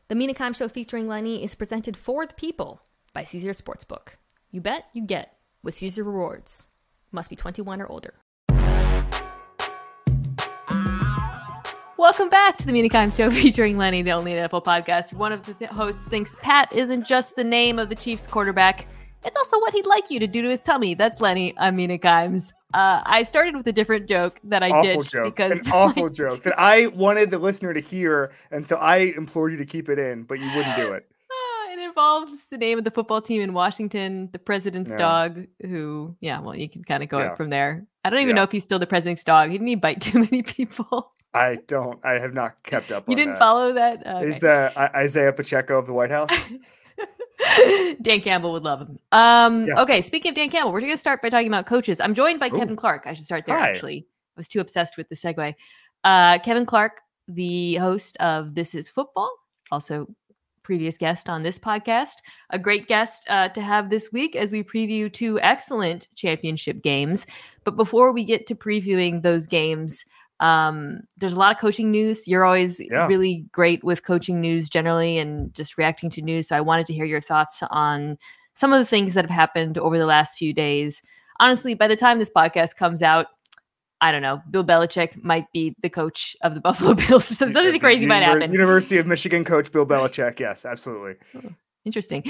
The Mina Kimes Show featuring Lenny is presented for the people by Caesar Sportsbook. You bet, you get with Caesar Rewards. Must be 21 or older. Welcome back to the Mina Kimes Show featuring Lenny, the only NFL podcast. One of the hosts thinks Pat isn't just the name of the Chiefs quarterback. It's also what he'd like you to do to his tummy. That's Lenny. I'm Mina Kimes. I started with a different joke that I ditched because an awful joke that I wanted the listener to hear, and so I implored you to keep it in, but you wouldn't do it. It involves the name of the football team in Washington, the president's dog, who, you can kind of go up from there. I don't even know if he's still the president's dog. He didn't bite too many people. I have not kept up on that. You didn't follow that? Okay. Is the Isaiah Pacheco of the White House? Dan Campbell would love him. Okay, speaking of Dan Campbell, we're going to start by talking about coaches. I'm joined by Kevin Clark. I should start there, actually. I was too obsessed with the segue. Kevin Clark, the host of This Is Football, also previous guest on this podcast. A great guest to have this week as we preview two excellent championship games. But before we get to previewing those games, there's a lot of coaching news. You're always really great with coaching news generally and just reacting to news. So I wanted to hear your thoughts on some of the things that have happened over the last few days. Honestly, by the time this podcast comes out, I don't know, Bill Belichick might be the coach of the Buffalo Bills. So something crazy might happen. University of Michigan coach Bill Belichick. Yes, absolutely. Interesting.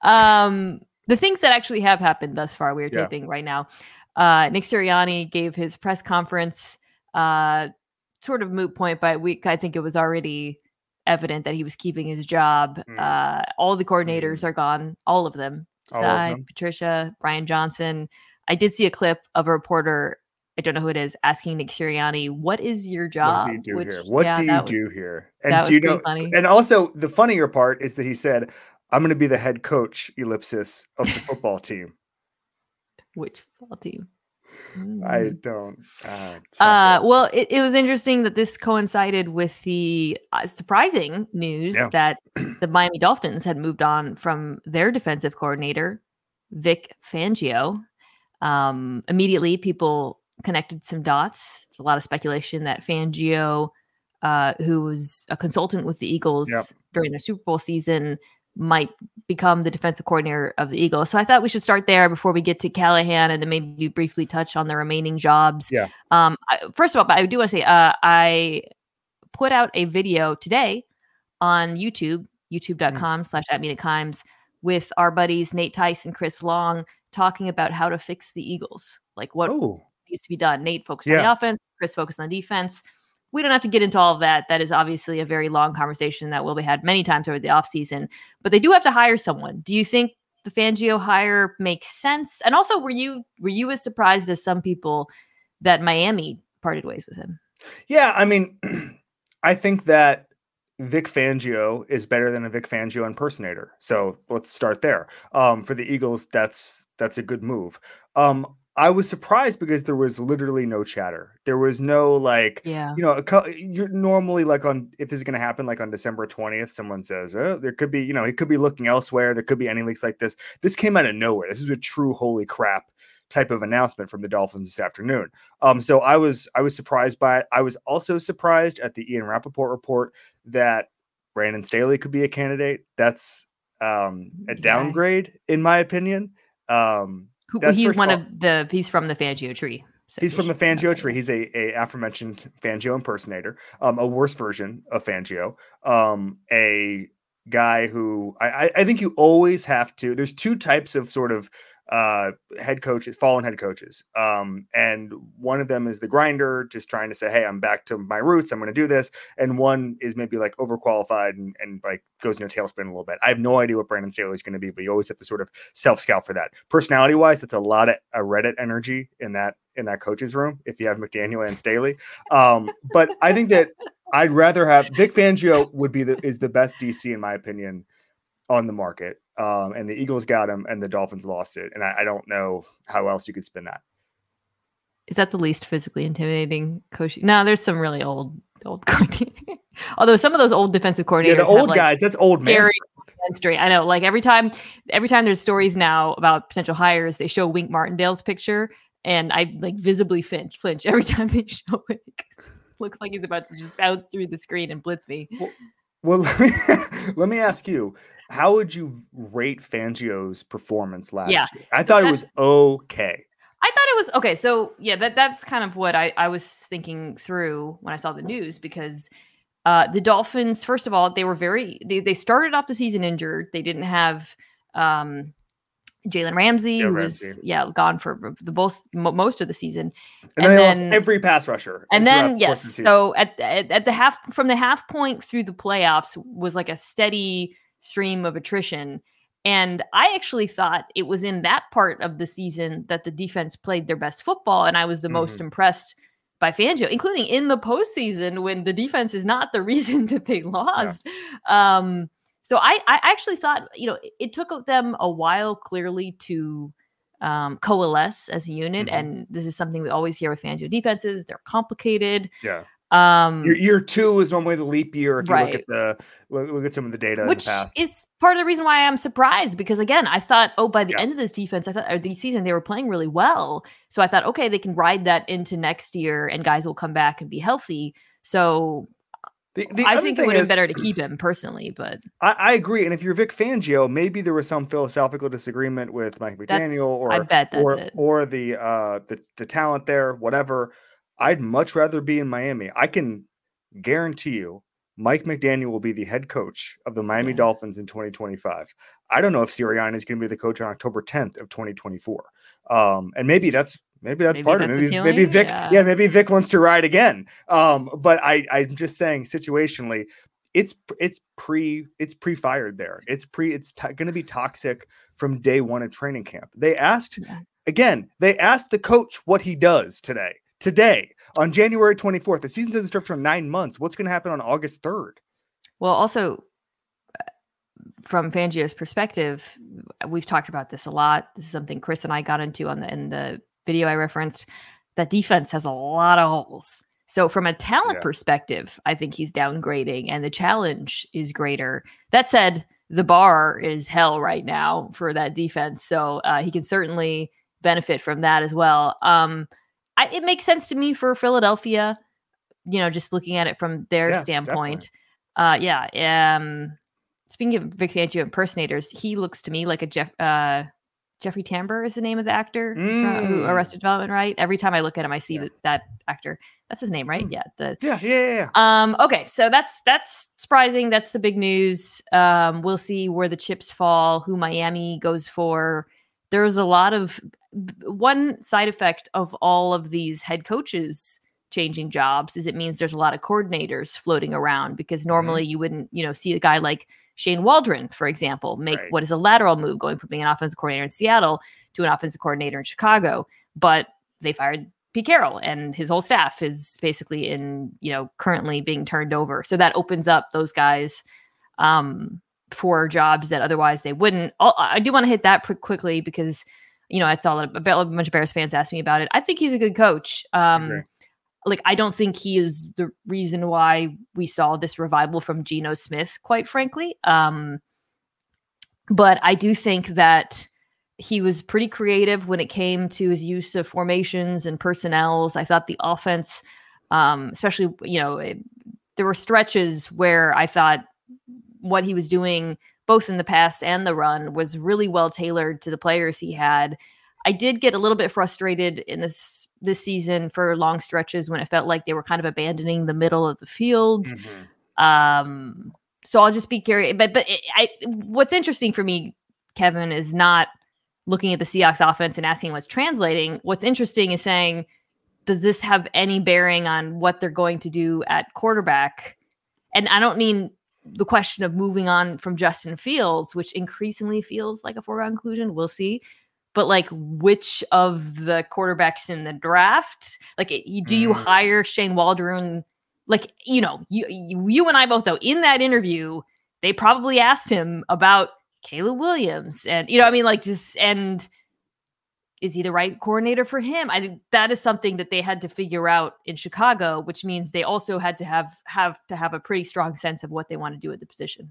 The things that actually have happened thus far, we are taping right now. Nick Sirianni gave his press conference, sort of moot point by week. I think it was already evident that he was keeping his job. All the coordinators are gone, all of them. Patricia, Brian Johnson. I did see a clip of a reporter, I don't know who it is, asking Nick Sirianni, "What is your job? What does he do here? What do you do here?" And that was pretty funny. And also, the funnier part is that he said, "I'm going to be the head coach, ellipsis, of the football team." Which football team? I don't. Well, it was interesting that this coincided with the surprising news that the Miami Dolphins had moved on from their defensive coordinator, Vic Fangio. Immediately, people connected some dots. There's a lot of speculation that Fangio, who was a consultant with the Eagles during their Super Bowl season, might become the defensive coordinator of the Eagles. So I thought we should start there before we get to Callahan and then maybe briefly touch on the remaining jobs. First of all, I do want to say I put out a video today on YouTube, youtube.com/@MinaKimes, with our buddies Nate Tice and Chris Long talking about how to fix the Eagles. Like what needs to be done. Nate focused on the offense, Chris focused on defense. We don't have to get into all of that. That is obviously a very long conversation that will be had many times over the offseason. But they do have to hire someone. Do you think the Fangio hire makes sense? And also, were you as surprised as some people that Miami parted ways with him? Yeah, I mean, I think that Vic Fangio is better than a Vic Fangio impersonator. So let's start there. For the Eagles, that's a good move. I was surprised because there was literally no chatter. There was no you're normally like if this is going to happen, like on December 20th, someone says, there could be, he could be looking elsewhere. There could be any leaks like this. This came out of nowhere. This is a true holy crap type of announcement from the Dolphins this afternoon. So I was surprised by it. I was also surprised at the Ian Rappaport report that Brandon Staley could be a candidate. That's a downgrade in my opinion. He's he's from the Fangio tree. So he's from the Fangio tree. He's a aforementioned Fangio impersonator, a worse version of Fangio, a guy who I think you always have to. There's two types of sort of head coaches, fallen head coaches. And one of them is the grinder, just trying to say, hey, I'm back to my roots. I'm going to do this. And one is maybe like overqualified and like goes in a tailspin a little bit. I have no idea what Brandon Staley is going to be, but you always have to sort of self-scout for that. Personality wise, that's a lot of Reddit energy in that coach's room. If you have McDaniel and Staley. But I think that I'd rather have Vic Fangio is the best DC in my opinion on the market. And the Eagles got him and the Dolphins lost it. And I don't know how else you could spin that. Is that the least physically intimidating coach? No, there's some really old coordinators. Although some of those old defensive coordinators, the old guys, that's old man. I know, like every time there's stories now about potential hires, they show Wink Martindale's picture and I like visibly flinch every time they show it. Looks like he's about to just bounce through the screen and blitz me. Well, let me ask you, how would you rate Fangio's performance last year? I thought it was okay. I thought it was okay. So yeah, that's kind of what I was thinking through when I saw the news, because the Dolphins, first of all, they were they started off the season injured. They didn't have Jalen Ramsey, who was gone for most of the season, and then they lost every pass rusher. And then so at the half point through the playoffs was like a steady stream of attrition. And I actually thought it was in that part of the season that the defense played their best football, and I was the most impressed by Fangio, including in the postseason when the defense is not the reason that they lost. Yeah. So I actually thought, it took them a while clearly to coalesce as a unit. And this is something we always hear with Fangio defenses. They're complicated. Yeah. Year 2 is normally the leap year if you look at some of the data, which in the past. Is part of the reason why I'm surprised, because again, I thought, by the end of this defense, or the season, they were playing really well. So I thought, okay, they can ride that into next year and guys will come back and be healthy. So I think it would have been better to keep him personally, but I agree. And if you're Vic Fangio, maybe there was some philosophical disagreement with Mike McDaniel, I bet that's it. Or the talent there, whatever. I'd much rather be in Miami. I can guarantee you Mike McDaniel will be the head coach of the Miami Dolphins in 2025. I don't know if Sirianni is going to be the coach on October 10th of 2024. And maybe that's part of it. Maybe Vic, maybe Vic wants to ride again. But I'm just saying situationally, it's pre-fired there. It's going to be toxic from day one of training camp. They asked the coach what he does today on January 24th. The season doesn't start for 9 months. What's going to happen on August 3rd? Well, also from Fangio's perspective, we've talked about this a lot. This is something Chris and I got into in the video I referenced. That defense has a lot of holes. So from a talent perspective, I think he's downgrading and the challenge is greater. That said, the bar is hell right now for that defense. So he can certainly benefit from that as well. It makes sense to me for Philadelphia, just looking at it from their standpoint. Speaking of Vic Fangio impersonators, he looks to me like a Jeffrey Tambor is the name of the actor who Arrested Development, right? Every time I look at him, I see that actor. That's his name, right? Yeah. Okay, so that's surprising. That's the big news. We'll see where the chips fall, who Miami goes for. There's a lot of one side effect of all of these head coaches changing jobs is it means there's a lot of coordinators floating around, because normally you wouldn't, see a guy like Shane Waldron, for example, make what is a lateral move going from being an offensive coordinator in Seattle to an offensive coordinator in Chicago. But they fired Pete Carroll and his whole staff is basically currently being turned over. So that opens up those guys for jobs that otherwise they wouldn't. I do want to hit that quickly because, it's all a bunch of Bears fans ask me about it. I think he's a good coach. I don't think he is the reason why we saw this revival from Geno Smith, quite frankly. But I do think that he was pretty creative when it came to his use of formations and personnels. I thought the offense, especially, there were stretches where I thought what he was doing, both in the pass and the run, was really well tailored to the players he had. I did get a little bit frustrated in this season for long stretches when it felt like they were kind of abandoning the middle of the field. So I'll just be curious. But what's interesting for me, Kevin, is not looking at the Seahawks offense and asking what's translating. What's interesting is saying, does this have any bearing on what they're going to do at quarterback? And I don't mean the question of moving on from Justin Fields, which increasingly feels like a foregone conclusion. We'll see. But which of the quarterbacks in the draft, do you hire Shane Waldron? You and I both know in that interview, they probably asked him about Caleb Williams and, and is he the right coordinator for him? I think that is something that they had to figure out in Chicago, which means they also had to have a pretty strong sense of what they want to do at the position.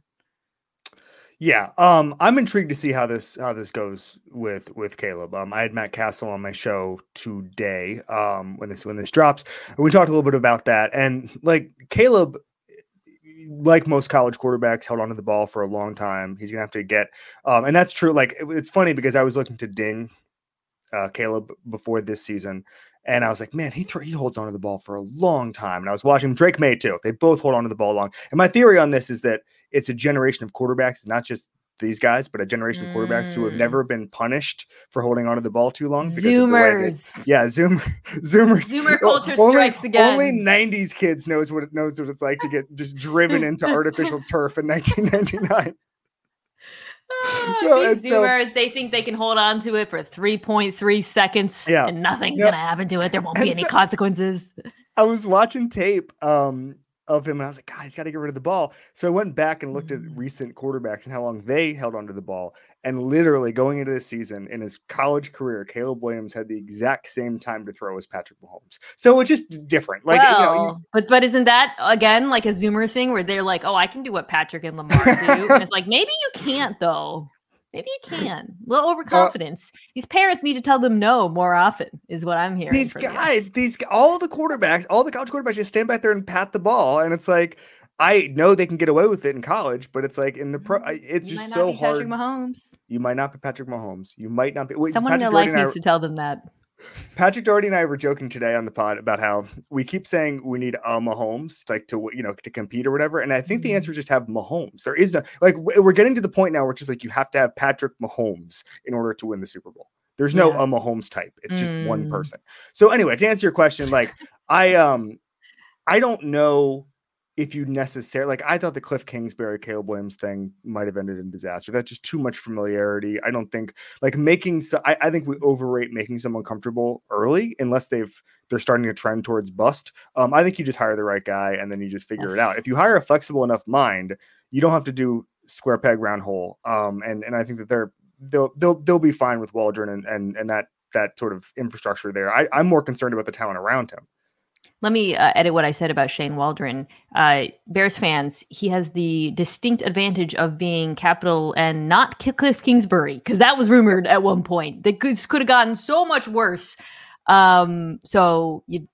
Yeah, I'm intrigued to see how this goes with Caleb. I had Matt Castle on my show today when this drops. And we talked a little bit about that, and Caleb, like most college quarterbacks, held onto the ball for a long time. He's going to have to get, and that's true. Like, it's funny because I was looking to ding Caleb before this season, and I was like, man, he holds onto the ball for a long time. And I was watching Drake May too. They both hold onto the ball long. And my theory on this is that it's a generation of quarterbacks, not just these guys, but a generation of quarterbacks who have never been punished for holding onto the ball too long. Zoomers. Zoomers. Zoomer culture strikes again. Only 90s kids knows what it's like to get just driven into artificial turf in 1999. These Zoomers, they think they can hold on to it for 3.3 seconds and nothing's going to happen to it. There won't be any consequences. I was watching tape of him, and I was like, God, he's got to get rid of the ball. So I went back and looked at recent quarterbacks and how long they held onto the ball. And literally going into this season, in his college career, Caleb Williams had the exact same time to throw as Patrick Mahomes. So it's just different. Like, but isn't that again like a Zoomer thing where they're like, oh, I can do what Patrick and Lamar do? And it's like, maybe you can't though. Maybe you can. A little overconfidence. These parents need to tell them no more often, is what I'm hearing. These guys, all the college quarterbacks just stand back there and pat the ball. And it's like, I know they can get away with it in college, but it's like in the pro, it's just so hard. Patrick Mahomes. You might not be Patrick Mahomes. You might not be. Someone in your life needs to tell them that. Patrick Doherty and I were joking today on the pod about how we keep saying we need a Mahomes, like to compete or whatever. And I think the answer is just have Mahomes. There is we're getting to the point now where it's just like you have to have Patrick Mahomes in order to win the Super Bowl. There's no a Mahomes type. It's just one person. So anyway, to answer your question, like I don't know if you necessarily, I thought the Cliff Kingsbury, Caleb Williams thing might have ended in disaster. That's just too much familiarity. I don't think I think we overrate making someone comfortable early unless they're starting to trend towards bust. I think you just hire the right guy and then you just figure it out. If you hire a flexible enough mind, you don't have to do square peg round hole. And I think that they'll be fine with Waldron and that sort of infrastructure there. I'm more concerned about the talent around him. Let me edit what I said about Shane Waldron. Bears fans, he has the distinct advantage of being capital and not Cliff Kingsbury, because that was rumored at one point. They could have gotten so much worse. So you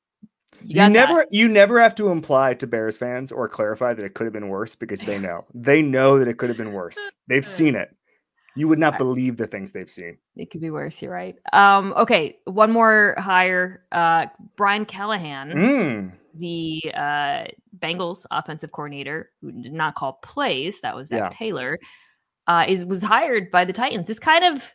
never have to imply to Bears fans or clarify that it could have been worse, because they know that it could have been worse. They've seen it. You would not believe the things they've seen. It could be worse. You're right. Okay. One more hire. Brian Callahan, the Bengals offensive coordinator, who did not call plays. That was Zach Taylor. Was hired by the Titans. This kind of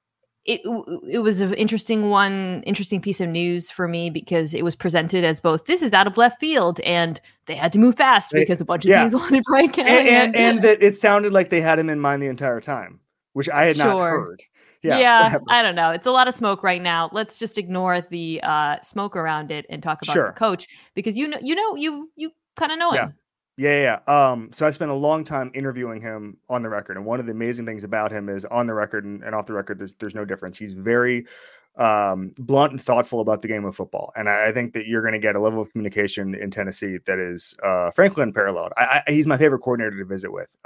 it was an interesting piece of news for me, because it was presented as both this is out of left field and they had to move fast because a bunch of teams wanted Brian Callahan, and that it sounded like they had him in mind the entire time, which I had not heard. Yeah, I don't know. It's a lot of smoke right now. Let's just ignore the smoke around it and talk about the coach, because you kind of know him. Yeah. So I spent a long time interviewing him on the record, and one of the amazing things about him is on the record and off the record, there's no difference. He's very blunt and thoughtful about the game of football, and I think that you're going to get a level of communication in Tennessee that is frankly unparalleled. He's my favorite coordinator to visit with,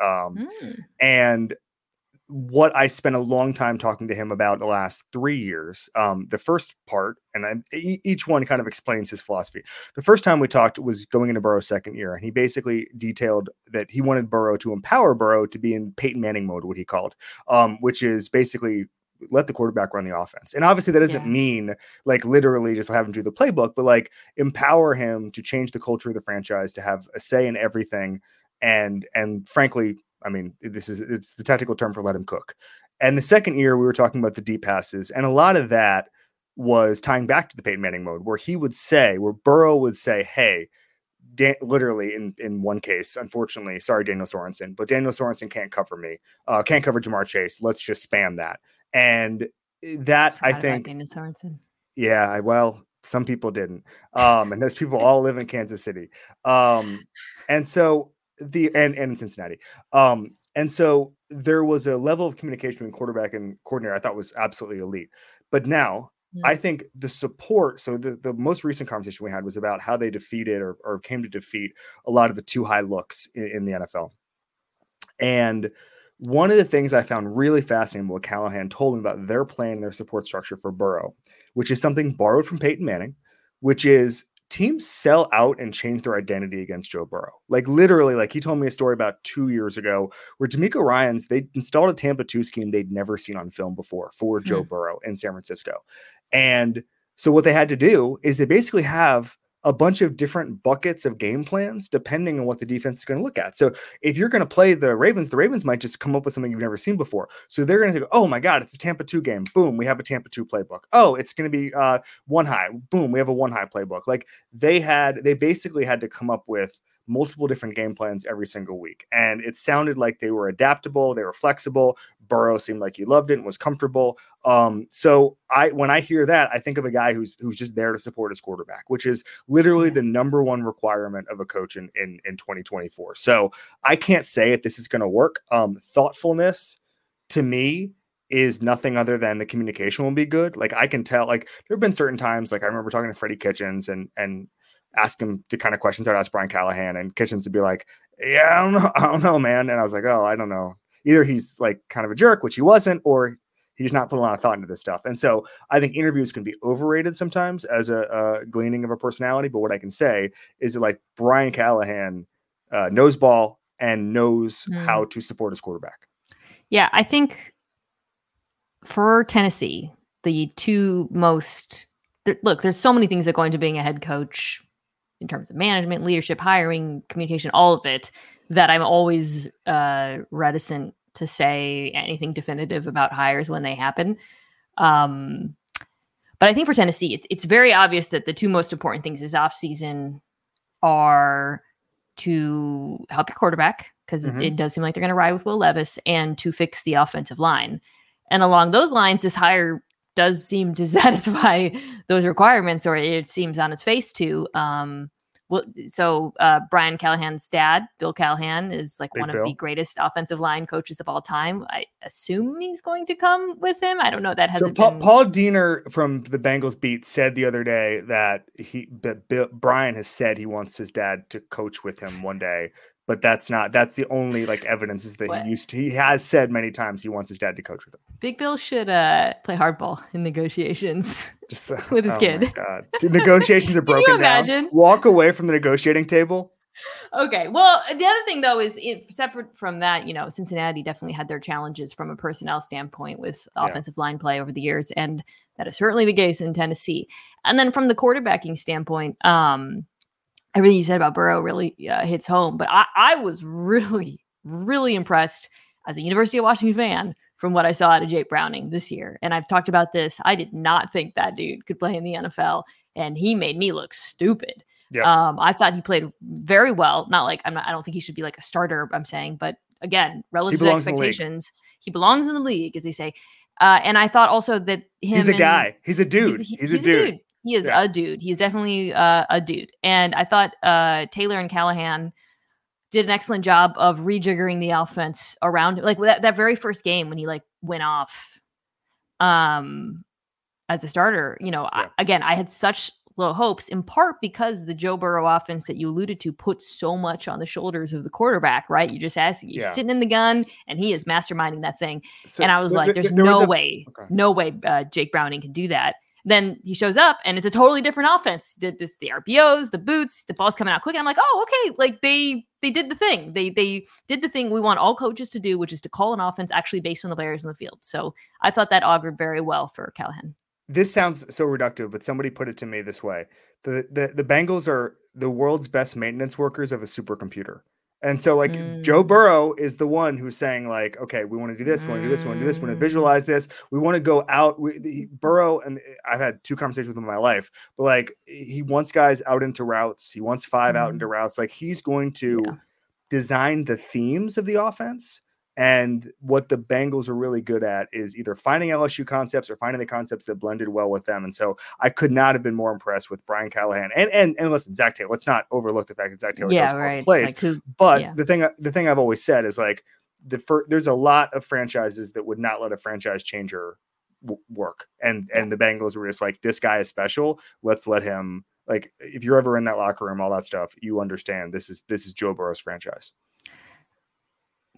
and what I spent a long time talking to him about the last 3 years. The first part, and each one kind of explains his philosophy. The first time we talked was going into Burrow's second year, and he basically detailed that he wanted Burrow to empower Burrow to be in Peyton Manning mode, what he called, which is basically let the quarterback run the offense. And obviously that doesn't mean literally just have him do the playbook, but empower him to change the culture of the franchise, to have a say in everything. And frankly, I mean, it's the technical term for let him cook. And the second year we were talking about the deep passes, and a lot of that was tying back to the Peyton Manning mode, where Burrow would say, hey, literally in one case, unfortunately, sorry, Daniel Sorensen, but Daniel Sorensen can't cover me, can't cover Jamar Chase. Let's just spam that. And that, I think, Daniel Sorensen. Yeah, well, some people didn't. And those people all live in Kansas City. And so and in Cincinnati. And so there was a level of communication between quarterback and coordinator I thought was absolutely elite. But now I think the support, so the most recent conversation we had was about how they defeated or came to defeat a lot of the too high looks in the NFL. And one of the things I found really fascinating, what Callahan told me about their plan and their support structure for Burrow, which is something borrowed from Peyton Manning, which is teams sell out and change their identity against Joe Burrow. Like literally, like he told me a story about 2 years ago where D'Amico Ryans, they installed a Tampa 2 scheme they'd never seen on film before for Joe Burrow in San Francisco. And so what they had to do is they basically have a bunch of different buckets of game plans depending on what the defense is going to look at. So if you're going to play the Ravens might just come up with something you've never seen before. So they're going to say, oh my God, it's a Tampa 2 game. Boom, we have a Tampa 2 playbook. Oh, it's going to be one high. Boom, we have a one high playbook. Like they basically had to come up with multiple different game plans every single week. And it sounded like they were adaptable. They were flexible. Burrow seemed like he loved it and was comfortable. So when I hear that, I think of a guy who's just there to support his quarterback, which is literally the number one requirement of a coach in 2024. So I can't say if this is going to work. Thoughtfulness to me is nothing other than the communication will be good. Like I can tell, like there have been certain times, like I remember talking to Freddie Kitchens and ask him the kind of questions I'd ask Brian Callahan, and Kitchens would be like, yeah, I don't know, man. And I was like, oh, I don't know. Either he's like kind of a jerk, which he wasn't, or he's not putting a lot of thought into this stuff. And so I think interviews can be overrated sometimes as a gleaning of a personality. But what I can say is that like Brian Callahan knows ball and knows how to support his quarterback. Yeah, I think for Tennessee, the two most look, there's so many things that go into being a head coach in terms of management, leadership, hiring, communication, all of it, that I'm always reticent to say anything definitive about hires when they happen. But I think for Tennessee, it's very obvious that the two most important things this offseason are to help your quarterback, because it does seem like they're going to ride with Will Levis, and to fix the offensive line. And along those lines, this hire does seem to satisfy those requirements, or it seems on its face to. Brian Callahan's dad, Bill Callahan, is like one of the greatest offensive line coaches of all time. I assume he's going to come with him. I don't know. That hasn't been... Paul Diener from the Bengals beat said the other day that Brian has said he wants his dad to coach with him one day. But that's the only like evidence is that he has said many times he wants his dad to coach with him. Big Bill should play hardball in negotiations with his kid. My God. Negotiations are broken down. Walk away from the negotiating table. Okay. Well, the other thing though is separate from that, Cincinnati definitely had their challenges from a personnel standpoint with offensive line play over the years. And that is certainly the case in Tennessee. And then from the quarterbacking standpoint, everything you said about Burrow really hits home. But I was really, really impressed as a University of Washington fan from what I saw out of Jake Browning this year. And I've talked about this. I did not think that dude could play in the NFL, and he made me look stupid. Yep. I thought he played very well. Not like I don't think he should be like a starter, I'm saying, but again, relative to expectations, he belongs in the league, as they say. And I thought also that he's a guy. He's a dude. He's a dude. He is a dude. He's definitely a dude. And I thought Taylor and Callahan did an excellent job of rejiggering the offense around him. Like that very first game when he like went off as a starter, I had such low hopes, in part because the Joe Burrow offense that you alluded to puts so much on the shoulders of the quarterback, right? You just ask, he's sitting in the gun and he is masterminding that thing. So, and I was like, there's no way Jake Browning can do that. Then he shows up and it's a totally different offense. The RPOs, the boots, the ball's coming out quick. And I'm like, oh, okay. Like they did the thing. They did the thing we want all coaches to do, which is to call an offense actually based on the players in the field. So I thought that augured very well for Callahan. This sounds so reductive, but somebody put it to me this way. The Bengals are the world's best maintenance workers of a supercomputer. And so like Joe Burrow is the one who's saying like, okay, we want to do this, we want to do this, we want to do this, we want to visualize this. We want to go out. Burrow, and I've had 2 conversations with him in my life, but like he wants guys out into routes. He wants 5 out into routes. Like he's going to design the themes of the offense. And what the Bengals are really good at is either finding LSU concepts or finding the concepts that blended well with them. And so I could not have been more impressed with Brian Callahan. And listen, Zach Taylor, let's not overlook the fact that Zach Taylor does all the plays. Like the thing I've always said is like there's a lot of franchises that would not let a franchise changer work. And the Bengals were just like, this guy is special. Let's let him, like, if you're ever in that locker room, all that stuff, you understand this is Joe Burrow's franchise.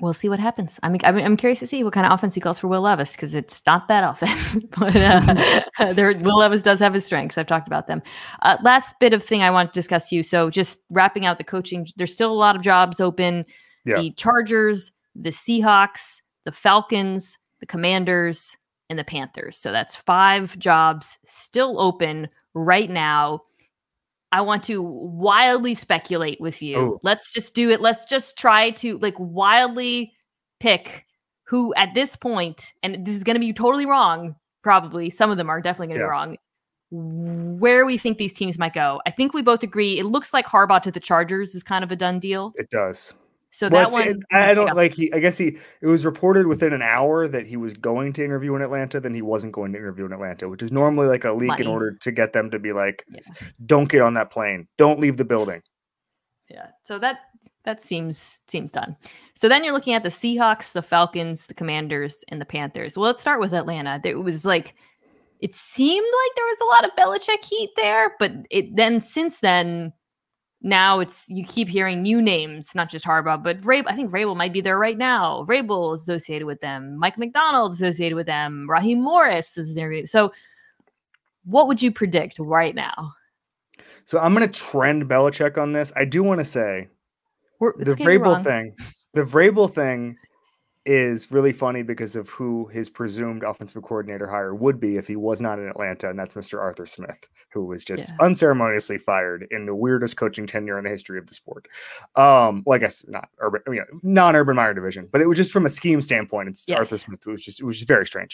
We'll see what happens. I'm curious to see what kind of offense he calls for Will Levis, because it's not that offense. But Will Levis does have his strengths. I've talked about them. Last bit of thing I want to discuss you. So just wrapping out the coaching, there's still a lot of jobs open. Yeah. The Chargers, the Seahawks, the Falcons, the Commanders, and the Panthers. So that's 5 jobs still open right now. I want to wildly speculate with you. Oh. Let's just do it. Let's just try to wildly pick who at this point, and this is going to be totally wrong. Probably some of them are definitely going to be wrong. Where we think these teams might go. I think we both agree. It looks like Harbaugh to the Chargers is kind of a done deal. It does. So that one, I don't like. I guess it was reported within an hour that he was going to interview in Atlanta. Then he wasn't going to interview in Atlanta, which is normally like a leak in order to get them to be like, don't get on that plane, don't leave the building. Yeah. So that seems done. So then you're looking at the Seahawks, the Falcons, the Commanders, and the Panthers. Well, let's start with Atlanta. It seemed like there was a lot of Belichick heat there, but since then. Now you keep hearing new names, not just Harbaugh, but I think Vrabel might be there right now. Vrabel is associated with them. Mike McDonald is associated with them. Raheem Morris is there. So what would you predict right now? So I'm going to trend Belichick on this. I do want to say the Vrabel thing is really funny because of who his presumed offensive coordinator hire would be if he was not in Atlanta, and that's Mr. Arthur Smith, who was just unceremoniously fired in the weirdest coaching tenure in the history of the sport. Well, I guess not urban, non-Urban Meyer division, but it was just from a scheme standpoint. It's Arthur Smith. It was just very strange.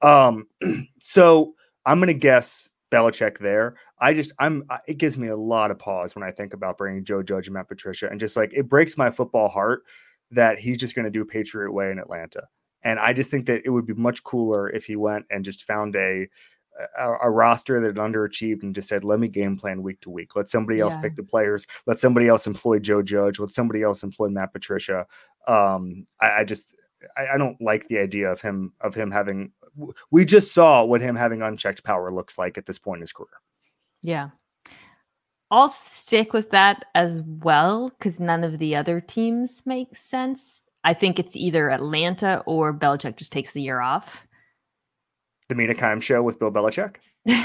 So I'm going to guess Belichick there. It gives me a lot of pause when I think about bringing Joe Judge and Matt Patricia, and just it breaks my football heart that he's just going to do Patriot way in Atlanta. And I just think that it would be much cooler if he went and just found a roster that had underachieved and just said, let me game plan week to week. Let somebody else pick the players. Let somebody else employ Joe Judge. Let somebody else employ Matt Patricia. I don't like the idea of him having, we just saw what him having unchecked power looks like at this point in his career. Yeah. I'll stick with that as well, because none of the other teams make sense. I think it's either Atlanta or Belichick just takes the year off. The Mina Kimes show with Bill Belichick?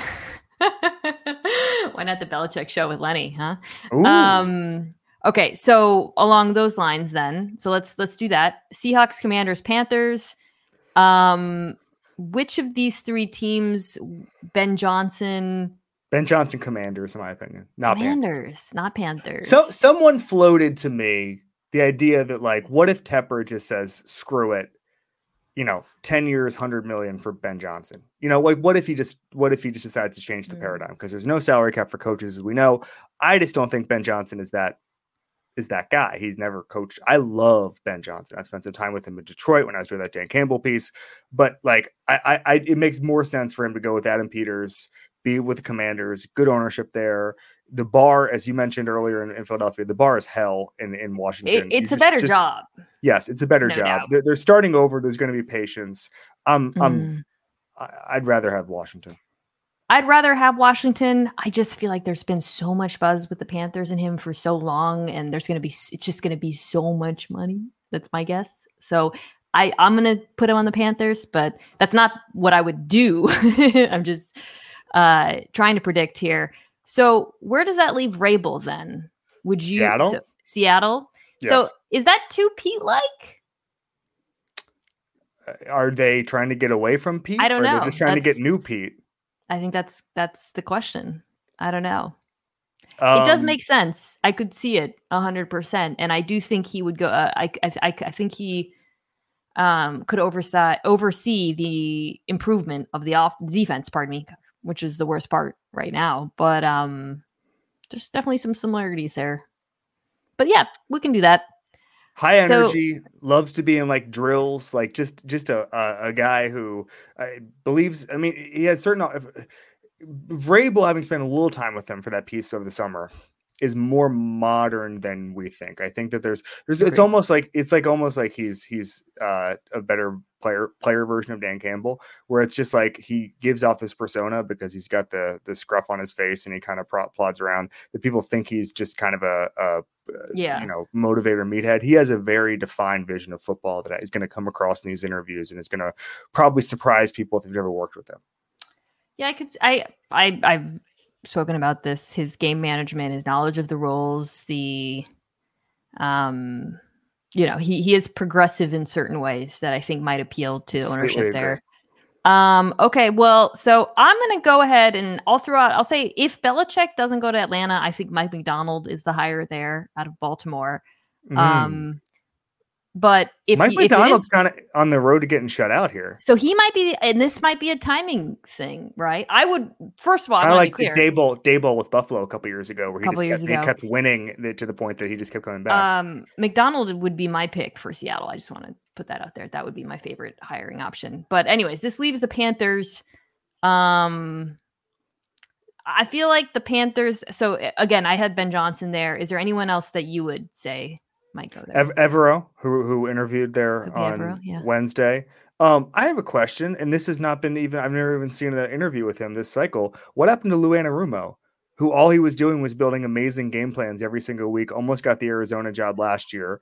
Why not the Belichick show with Lenny, huh? Ooh. Okay, so along those lines then, so let's do that. Seahawks, Commanders, Panthers. Which of these 3 teams, Ben Johnson, Commanders, in my opinion. Not Panthers. So someone floated to me the idea that what if Tepper just says, screw it, 10 years, 100 million for Ben Johnson? What if he just decides to change the paradigm? Because there's no salary cap for coaches, as we know. I just don't think Ben Johnson is that guy. He's never coached. I love Ben Johnson. I spent some time with him in Detroit when I was doing that Dan Campbell piece. But it makes more sense for him to go with Adam Peters, be with the Commanders, good ownership there. The bar, as you mentioned earlier in Philadelphia, the bar is hell in Washington. It's a better job. Yes, it's a better job. They're starting over. There's going to be patience. I'd rather have Washington. I just feel like there's been so much buzz with the Panthers and him for so long, and it's just going to be so much money. That's my guess. So I'm going to put him on the Panthers, but that's not what I would do. I'm just trying to predict here. So where does that leave Vrabel then? Would you Seattle? Yes. So is that too Pete-like? Are they trying to get away from Pete? I don't know. Or they're just trying to get new Pete? I think that's the question. I don't know. It does make sense. I could see it 100%, and I do think he would go. I think he could oversee the improvement of the defense. Pardon me, which is the worst part right now. But there's definitely some similarities there. But yeah, we can do that. High energy, loves to be in drills, just a guy who believes. I mean, he has certain. Vrabel, having spent a little time with him for that piece over the summer, is more modern than we think. I think that there's it's almost like he's a better player version of Dan Campbell, where it's just like he gives off this persona because he's got the scruff on his face and he kind of plods around that people think he's just kind of a motivator meathead. He has a very defined vision of football that is going to come across in these interviews and is going to probably surprise people if they've never worked with him. Yeah, I've spoken about this, his game management, his knowledge of the roles, he is progressive in certain ways that I think might appeal to ownership there. Okay, well, so I'm going to go ahead and I'll say if Belichick doesn't go to Atlanta, I think Mike Macdonald is the hire there out of Baltimore. But if Mike Macdonald's kind of on the road to getting shut out here, so he might be, and this might be a timing thing, right? I would first of all, kind of like Daboll with Buffalo a couple years ago, where he kept winning to the point that he just kept coming back. Macdonald would be my pick for Seattle. I just want to put that out there. That would be my favorite hiring option. But anyways, this leaves the Panthers. I feel like the Panthers. So again, I had Ben Johnson there. Is there anyone else that you would say might go there? Evero, who interviewed there on Wednesday. I have a question, and this has not been I've never even seen an interview with him this cycle. What happened to Lou Anarumo, who all he was doing was building amazing game plans every single week, almost got the Arizona job last year.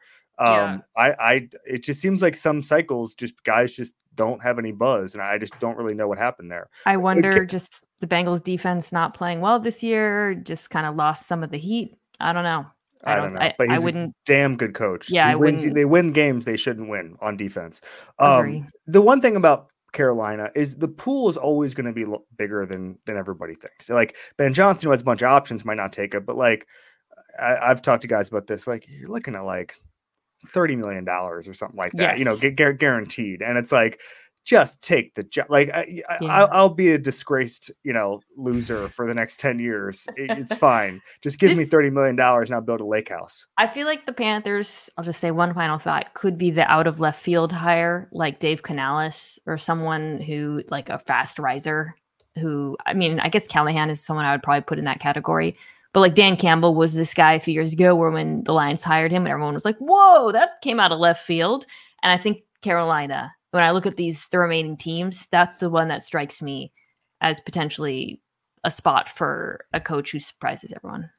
It just seems like some cycles guys just don't have any buzz, and I just don't really know what happened there. I wonder, just the Bengals defense not playing well this year, just kind of lost some of the heat. I don't know. I don't know, but he's a damn good coach. Yeah, they win games they shouldn't win on defense. The one thing about Carolina is the pool is always going to be bigger than everybody thinks. Like Ben Johnson, who has a bunch of options, might not take it, but like I've talked to guys about this. Like you're looking at like $30 million or something like that. Yes. Guaranteed, and it's like, just take the job. Like I'll be a disgraced, loser for the next 10 years. It's fine. Just give me $30 million and I'll build a lake house. I feel like the Panthers, I'll just say one final thought, could be the out of left field hire, like Dave Canales or someone who like a fast riser who, I mean, I guess Callahan is someone I would probably put in that category. But like Dan Campbell was this guy a few years ago where when the Lions hired him and everyone was like, whoa, that came out of left field. And I think Carolina, when I look at the remaining teams, that's the one that strikes me as potentially a spot for a coach who surprises everyone.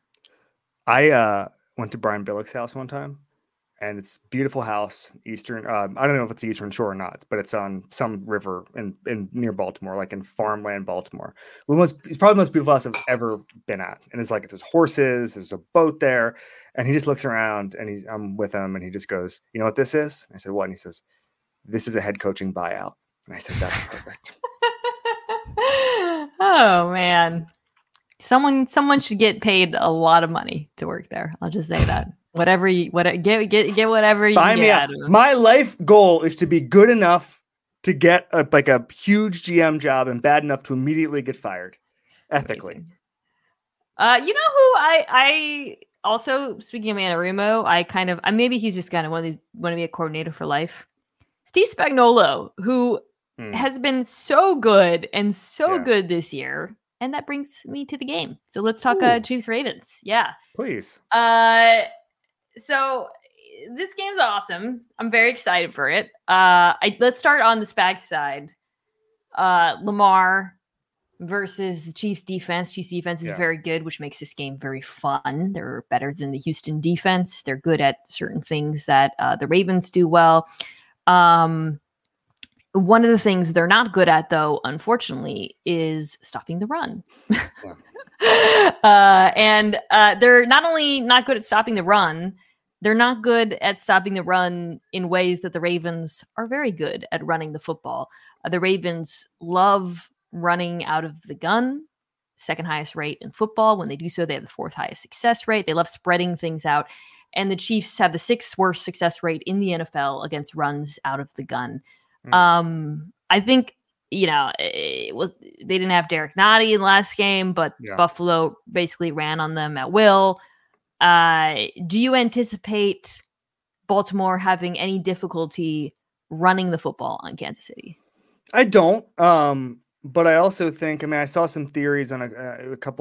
I went to Brian Billick's house one time, and it's a beautiful house, Eastern. I don't know if it's the Eastern Shore or not, but it's on some river in near Baltimore, like in farmland Baltimore. It's probably the most beautiful house I've ever been at, and it's like there's horses, there's a boat there, and he just looks around, and I'm with him, and he just goes, "You know what this is?" I said, "What?" And he says, "This is a head coaching buyout." And I said, "That's perfect." Oh man, someone should get paid a lot of money to work there. I'll just say that. Whatever you get whatever you can get out of them. My life goal is to be good enough to get a huge GM job and bad enough to immediately get fired ethically. Amazing. You know who I also, speaking of Anarumo, maybe he's just gonna want to be a coordinator for life. Steve Spagnuolo, who has been so good and good this year. And that brings me to the game. So let's talk Chiefs Ravens. Yeah. Please. So this game's awesome. I'm very excited for it. Let's start on the Spag side. Lamar versus the Chiefs defense. Chiefs defense is very good, which makes this game very fun. They're better than the Houston defense. They're good at certain things that the Ravens do well. One of the things they're not good at, though, unfortunately, is stopping the run. And they're not only not good at stopping the run, they're not good at stopping the run in ways that the Ravens are very good at running the football. The Ravens love running out of the gun, second highest rate in football. When they do so, they have the fourth highest success rate. They love spreading things out. And the Chiefs have the sixth worst success rate in the NFL against runs out of the gun. I think, they didn't have Derek Nottie in the last game, but Buffalo basically ran on them at will. Do you anticipate Baltimore having any difficulty running the football on Kansas City? I don't. But I also think, I saw some theories on a couple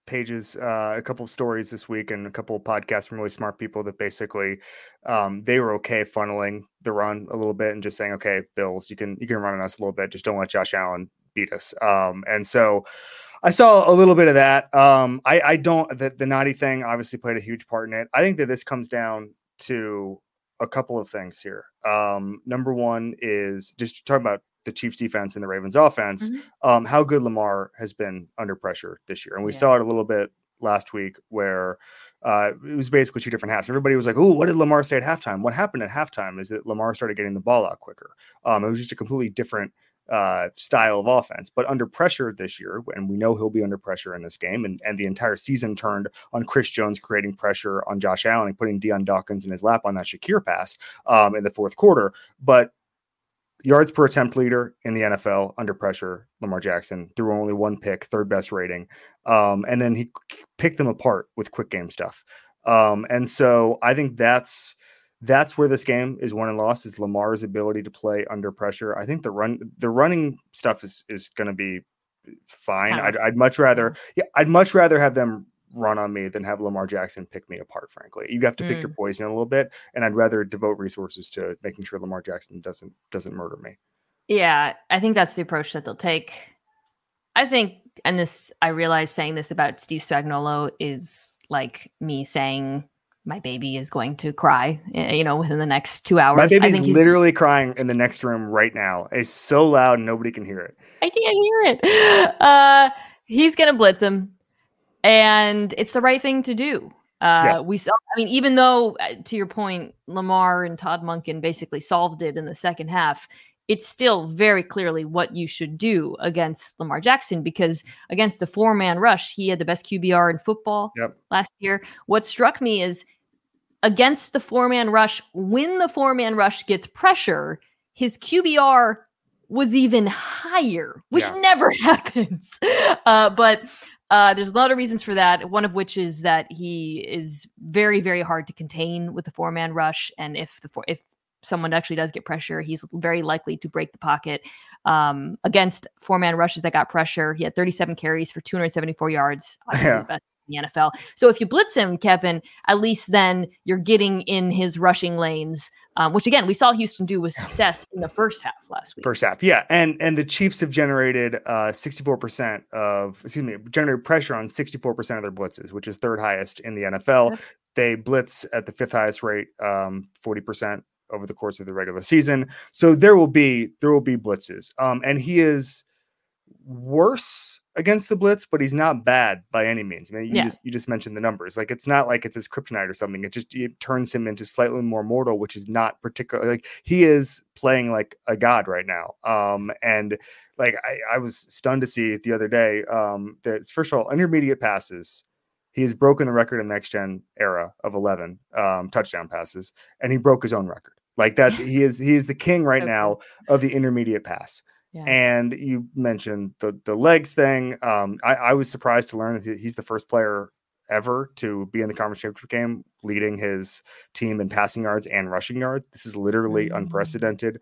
pages, a couple of stories this week, and a couple of podcasts from really smart people that basically they were okay funneling the run a little bit and just saying, okay, Bills, you can run on us a little bit, just don't let Josh Allen beat us. And so I saw a little bit of that. I don't, the naughty thing obviously played a huge part in it. I think that this comes down to a couple of things here. Number one is just talking about the Chiefs defense and the Ravens offense, how good Lamar has been under pressure this year. And we saw it a little bit last week where it was basically two different halves. Everybody was like, oh, what did Lamar say at halftime? What happened at halftime is that Lamar started getting the ball out quicker. It was just a completely different style of offense, but under pressure this year, and we know he'll be under pressure in this game, and the entire season turned on Chris Jones creating pressure on Josh Allen and putting Deion Dawkins in his lap on that Shakir pass in the fourth quarter. But yards per attempt leader in the NFL under pressure, Lamar Jackson threw only one pick, third best rating. And then he picked them apart with quick game stuff. And so I think that's where this game is won and lost, is Lamar's ability to play under pressure. I think the running stuff is going to be fine. I'd much rather have them run on me than have Lamar Jackson pick me apart, frankly. You have to pick your poison a little bit, and I'd rather devote resources to making sure Lamar Jackson doesn't murder me. Yeah, I think that's the approach that they'll take. I think, and this, I realize saying this about Steve Spagnuolo is like me saying my baby is going to cry, within the next 2 hours. My baby's literally crying in the next room right now. It's so loud, nobody can hear it. I can't hear it. He's going to blitz him. And it's the right thing to do. Yes. We saw, even though, to your point, Lamar and Todd Monken basically solved it in the second half, it's still very clearly what you should do against Lamar Jackson, because against the 4-man rush, he had the best QBR in football last year. What struck me is against the 4-man rush, when the 4-man rush gets pressure, his QBR was even higher, which never happens. But there's a lot of reasons for that, one of which is that he is very, very hard to contain with the 4-man rush. And if someone actually does get pressure, he's very likely to break the pocket. Against 4-man rushes that got pressure, he had 37 carries for 274 yards. Obviously the best in the NFL. So if you blitz him, Kevin, at least then you're getting in his rushing lanes, which again, we saw Houston do with success in the first half last week. First half, yeah. And the Chiefs have generated generated pressure on 64% of their blitzes, which is third highest in the NFL. They blitz at the fifth highest rate, 40% over the course of the regular season. So there will be blitzes. And he is worse against the blitz, but he's not bad by any means. You just mentioned the numbers. Like, it's not like it's his kryptonite or something. It turns him into slightly more mortal, which is not particularly, like, he is playing like a god right now. And like I was stunned to see the other day that, first of all, intermediate passes, he has broken the record in the next gen era of 11 touchdown passes, and he broke his own record. Like, he is the king right now of the intermediate pass. Yeah. And you mentioned the legs thing. I was surprised to learn that he's the first player ever to be in the conference championship game leading his team in passing yards and rushing yards. This is literally unprecedented.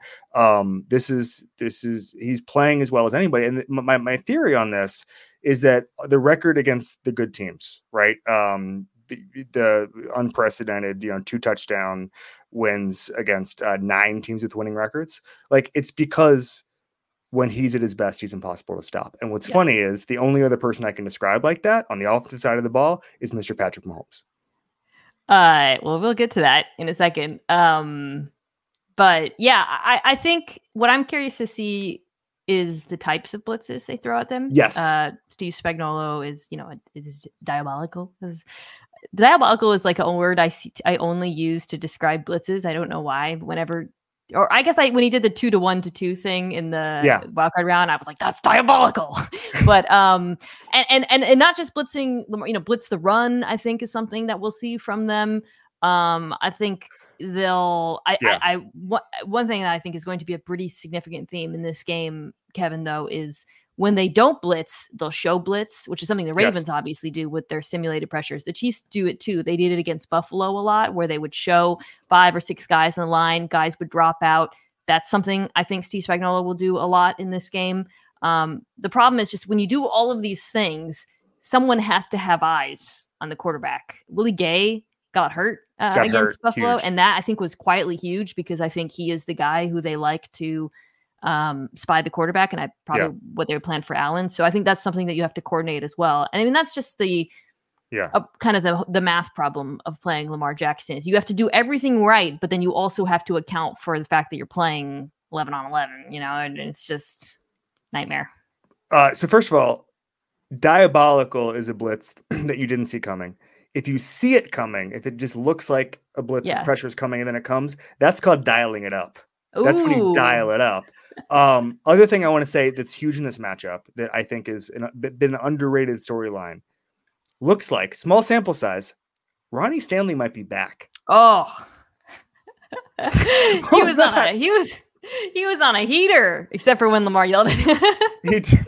He's playing as well as anybody. And my theory on this is that the record against the good teams, right? The unprecedented, 2 touchdown wins against 9 teams with winning records. Like, it's because when he's at his best, he's impossible to stop. And what's funny is the only other person I can describe like that on the offensive side of the ball is Mr. Patrick Mahomes. Well, we'll get to that in a second. But yeah, I think what I'm curious to see is the types of blitzes they throw at them. Yes. Steve Spagnuolo is diabolical. Diabolical is like a word I only use to describe blitzes. I don't know why. Or I guess when he did the 2-to-1 to 2 thing in the wildcard round, I was like, that's diabolical. But and not just blitzing, blitz the run, I think, is something that we'll see from them. I think one thing that I think is going to be a pretty significant theme in this game, Kevin, though, is when they don't blitz, they'll show blitz, which is something the Ravens obviously do with their simulated pressures. The Chiefs do it too. They did it against Buffalo a lot, where they would show 5 or 6 guys in the line. Guys would drop out. That's something I think Steve Spagnuolo will do a lot in this game. The problem is just when you do all of these things, someone has to have eyes on the quarterback. Willie Gay got hurt against Buffalo. Huge. And that I think was quietly huge because I think he is the guy who they like to spy the quarterback, and what they would plan for Allen. So I think that's something that you have to coordinate as well. And I mean, that's just the kind of the math problem of playing Lamar Jackson is you have to do everything right, but then you also have to account for the fact that you're playing 11 on 11, and it's just nightmare. So first of all, diabolical is a blitz that you didn't see coming. If you see it coming, if it just looks like a blitz, pressure is coming and then it comes, that's called dialing it up. Ooh. That's when you dial it up. Other thing I want to say that's huge in this matchup that I think is been an underrated storyline. Looks like, small sample size, Ronnie Stanley might be back. Oh, he was on a heater, except for when Lamar yelled at him.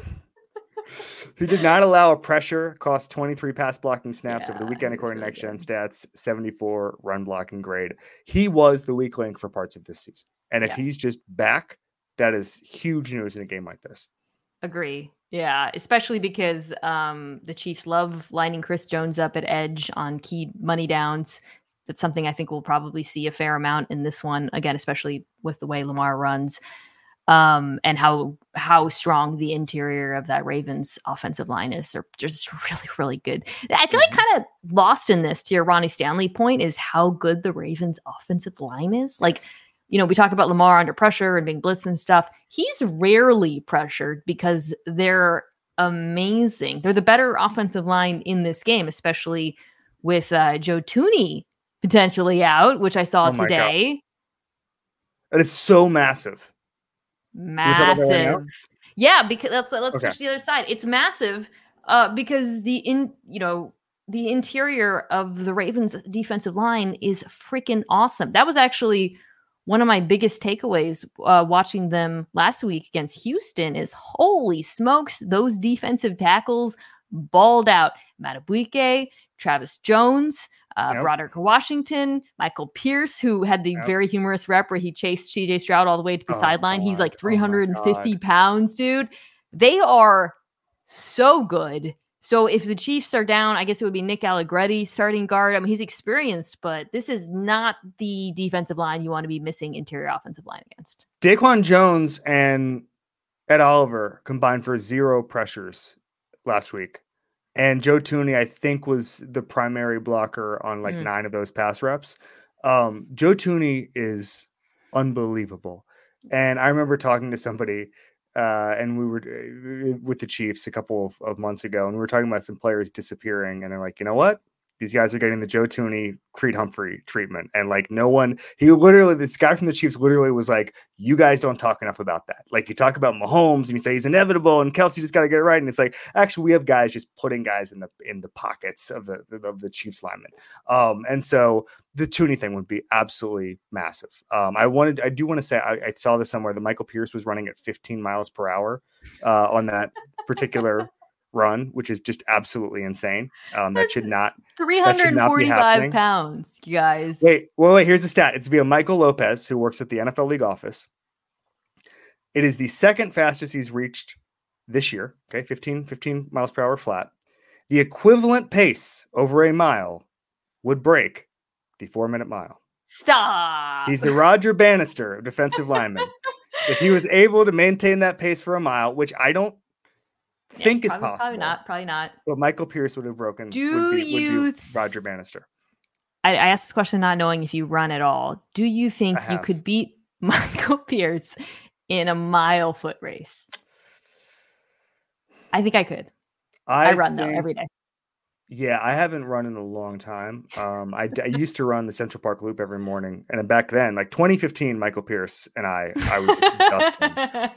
He did not allow a pressure, cost 23 pass blocking snaps over the weekend, according to Next Gen Stats, 74 run blocking grade. He was the weak link for parts of this season. And if he's just back, that is huge news in a game like this. Agree. Yeah, especially because the Chiefs love lining Chris Jones up at edge on key money downs. That's something I think we'll probably see a fair amount in this one, again, especially with the way Lamar runs. And how strong the interior of that Ravens offensive line is. They're just really, really good. I feel like kind of lost in this, to your Ronnie Stanley point, is how good the Ravens offensive line is. Like, we talk about Lamar under pressure and being blitzed and stuff. He's rarely pressured because they're amazing. They're the better offensive line in this game, especially with Joe Thuney potentially out, which I saw today. God. And it's so massive. Massive. Yeah, because let's switch to the other side. It's massive because the interior of the Ravens defensive line is freaking awesome. That was actually one of my biggest takeaways watching them last week against Houston is holy smokes, those defensive tackles balled out. Madubuike, Travis Jones, Broderick Washington, Michael Pierce, who had the very humorous rep where he chased CJ Stroud all the way to the sideline. He's like 350 pounds, dude. They are so good. So if the Chiefs are down, I guess it would be Nick Allegretti starting guard. I mean, he's experienced, but this is not the defensive line you want to be missing interior offensive line against. Daquan Jones and Ed Oliver combined for 0 pressures last week. And Joe Thuney, I think, was the primary blocker on 9 of those pass reps. Joe Thuney is unbelievable. And I remember talking to somebody, and we were with the Chiefs a couple of months ago, and we were talking about some players disappearing. And they're like, you know what? These guys are getting the Joe Thuney, Creed Humphrey treatment. And this guy from the Chiefs literally was like, you guys don't talk enough about that. Like, you talk about Mahomes and you say he's inevitable and Kelsey just got to get it right. And it's like, actually, we have guys just putting guys in the pockets of the Chiefs linemen. And so the Thuney thing would be absolutely massive. I do want to say, I saw this somewhere that Michael Pierce was running at 15 miles per hour on that particular run, which is just absolutely insane. That should not 345 pounds, you guys. Wait, here's the stat. It's via Michael Lopez, who works at the NFL League office. It is the second fastest he's reached this year. Okay, 15 miles per hour flat. The equivalent pace over a mile would break the 4-minute mile. Stop. He's the Roger Bannister of defensive linemen. If he was able to maintain that pace for a mile, which I don't think is possible. Probably not. But Michael Pierce would have broken. Would be Roger Bannister. I asked this question not knowing if you run at all. Do you think you could beat Michael Pierce in a mile foot race? I think I could. I run though every day. Yeah, I haven't run in a long time. I used to run the Central Park Loop every morning, and back then, 2015, Michael Pierce and I was dusting.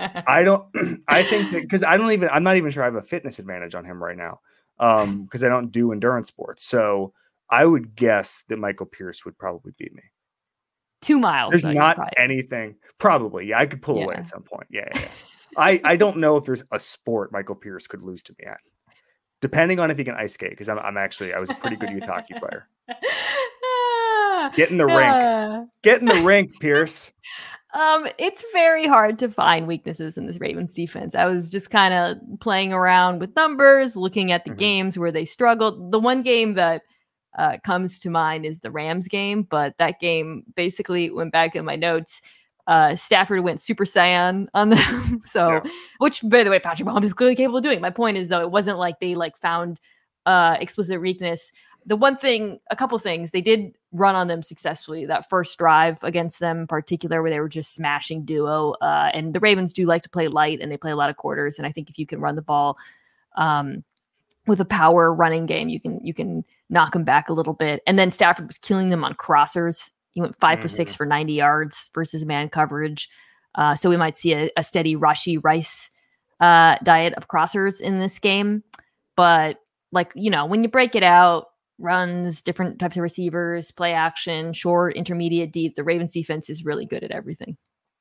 I think that because I'm not even sure I have a fitness advantage on him right now, because I don't do endurance sports. So I would guess that Michael Pierce would probably beat me. 2 miles. There's not anything. Probably, yeah, I could pull away at some point. Yeah. I don't know if there's a sport Michael Pierce could lose to me at. Depending on if he can ice skate, because I was a pretty good youth hockey player. Get in the rink. Get in the rink, Pierce. It's very hard to find weaknesses in this Ravens defense. I was just kind of playing around with numbers, looking at the games where they struggled. The one game that comes to mind is the Rams game, but that game basically went back in my notes. Stafford went Super Saiyan on them. So, which, by the way, Patrick Mahomes is clearly capable of doing. My point is, though, it wasn't like they found explicit weakness. The one thing, a couple things, they did run on them successfully. That first drive against them in particular, where they were just smashing duo. And the Ravens do like to play light, and they play a lot of quarters. And I think if you can run the ball with a power running game, you can knock them back a little bit. And then Stafford was killing them on crossers. He went 5 for 6 for 90 yards versus man coverage. So we might see a steady Rashee Rice diet of crossers in this game. But when you break it out, runs, different types of receivers, play action, short, intermediate, deep, the Ravens defense is really good at everything.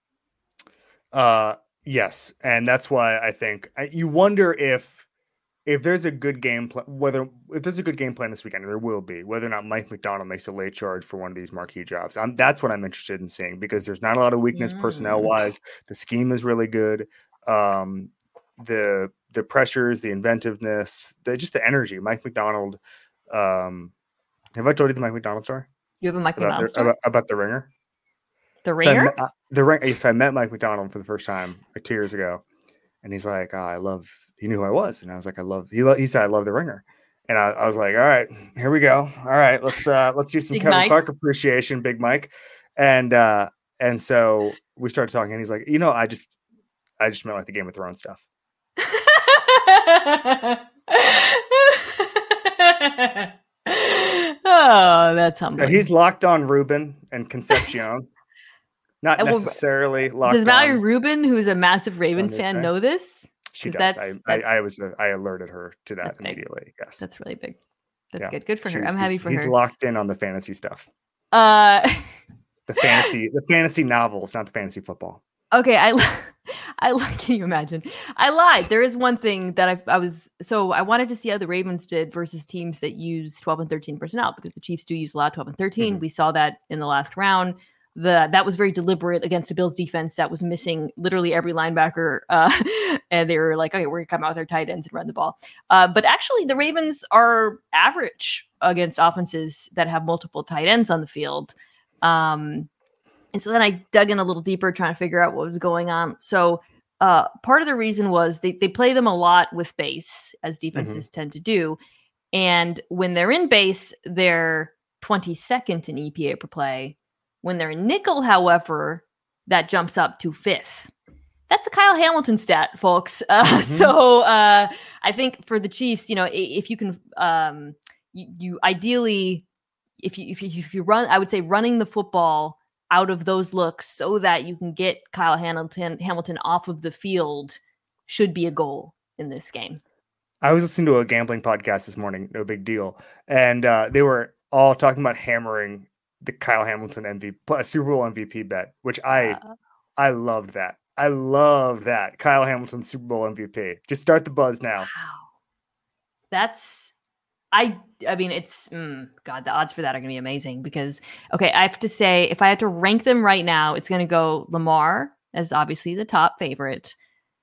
Yes. And that's why I think you wonder if there's a good game plan, if there's a good game plan this weekend, there will be, whether or not Mike Macdonald makes a late charge for one of these marquee jobs. That's what I'm interested in seeing, because there's not a lot of weakness personnel wise. The scheme is really good. The pressures, the inventiveness, just the energy. Mike Macdonald. Have I told you the Mike Macdonald story? You have a Mike Macdonald story? About the Ringer? The Ringer? So I met Mike Macdonald for the first time 2 years ago. And he's like, he knew who I was. And I was like, he said, I love the Ringer. And I was like, all right, here we go. All right, let's do some Kevin Clark appreciation, Big Mike. And so we started talking, and he's like, I just meant like the Game of Thrones stuff. Oh, that's humbling. So he's locked on Ruben and Concepcion. Not necessarily locked on. Does Mallory Rubin, who's a massive Ravens fan, know this? She does. I alerted her to that immediately. Yes. That's really big. That's good. Good for her. I'm happy for her. He's locked in on the fantasy stuff. The fantasy novels, not the fantasy football. Okay, can you imagine? I lied. There is one thing that I wanted to see how the Ravens did versus teams that use 12 and 13 personnel, because the Chiefs do use a lot of 12 and 13. We saw that in the last round. That was very deliberate against a Bills defense that was missing literally every linebacker. And they were like, okay, we're going to come out with our tight ends and run the ball. But actually, the Ravens are average against offenses that have multiple tight ends on the field. And so then I dug in a little deeper, trying to figure out what was going on. So part of the reason was they play them a lot with base, as defenses tend to do. And when they're in base, they're 22nd in EPA per play. When they're in nickel, however, that jumps up to 5th. That's a Kyle Hamilton stat, folks. So I think for the Chiefs, if you can, you ideally, if you run, I would say running the football out of those looks so that you can get Kyle Hamilton off of the field should be a goal in this game. I was listening to a gambling podcast this morning, no big deal. And they were all talking about hammering the Kyle Hamilton MVP, Super Bowl MVP bet, which I loved that. I loved that. Kyle Hamilton Super Bowl MVP. Just start the buzz now. Wow. I mean, it's, God, the odds for that are going to be amazing because, okay, I have to say, if I had to rank them right now, it's going to go Lamar as obviously the top favorite.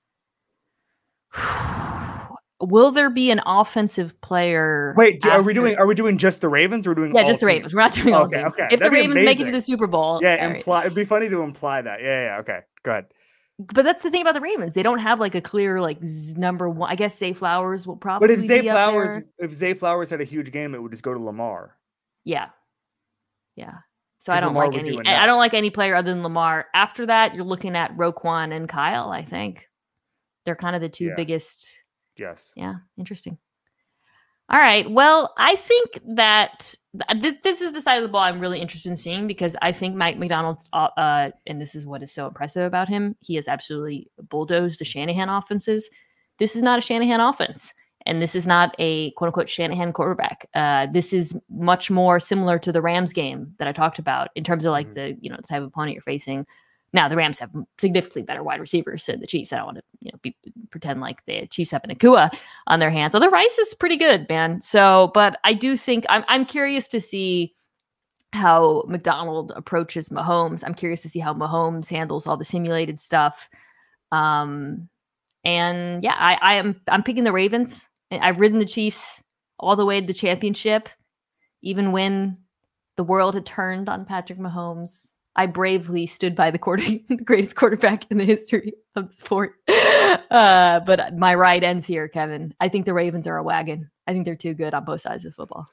Will there be an offensive player? Wait, are we doing just the Ravens? Or are we doing all just the Ravens? We're not doing all teams. Okay. If the Ravens make it to the Super Bowl, it'd be funny to imply that. Yeah. Okay, go ahead. But that's the thing about the Ravens; they don't have like a clear number one. I guess Zay Flowers will probably. But if Zay Flowers had a huge game, it would just go to Lamar. Yeah. So I don't like any player other than Lamar. After that, you're looking at Roquan and Kyle. I think they're kind of the two biggest. Yes. Yeah. Interesting. All right. Well, I think that this is the side of the ball I'm really interested in seeing because I think Mike Macdonald's, and this is what is so impressive about him, he has absolutely bulldozed the Shanahan offenses. This is not a Shanahan offense, and this is not a quote-unquote Shanahan quarterback. This is much more similar to the Rams game that I talked about in terms of like the type of opponent you're facing. Now, the Rams have significantly better wide receivers than the Chiefs. I don't want to pretend like the Chiefs have an Nakua on their hands. Although Rice is pretty good, man. So, but I do think I'm curious to see how McDonald approaches Mahomes. I'm curious to see how Mahomes handles all the simulated stuff. And yeah, I'm picking the Ravens. I've ridden the Chiefs all the way to the championship, even when the world had turned on Patrick Mahomes. I bravely stood by the greatest quarterback in the history of the sport. But my ride ends here, Kevin. I think the Ravens are a wagon. I think they're too good on both sides of football.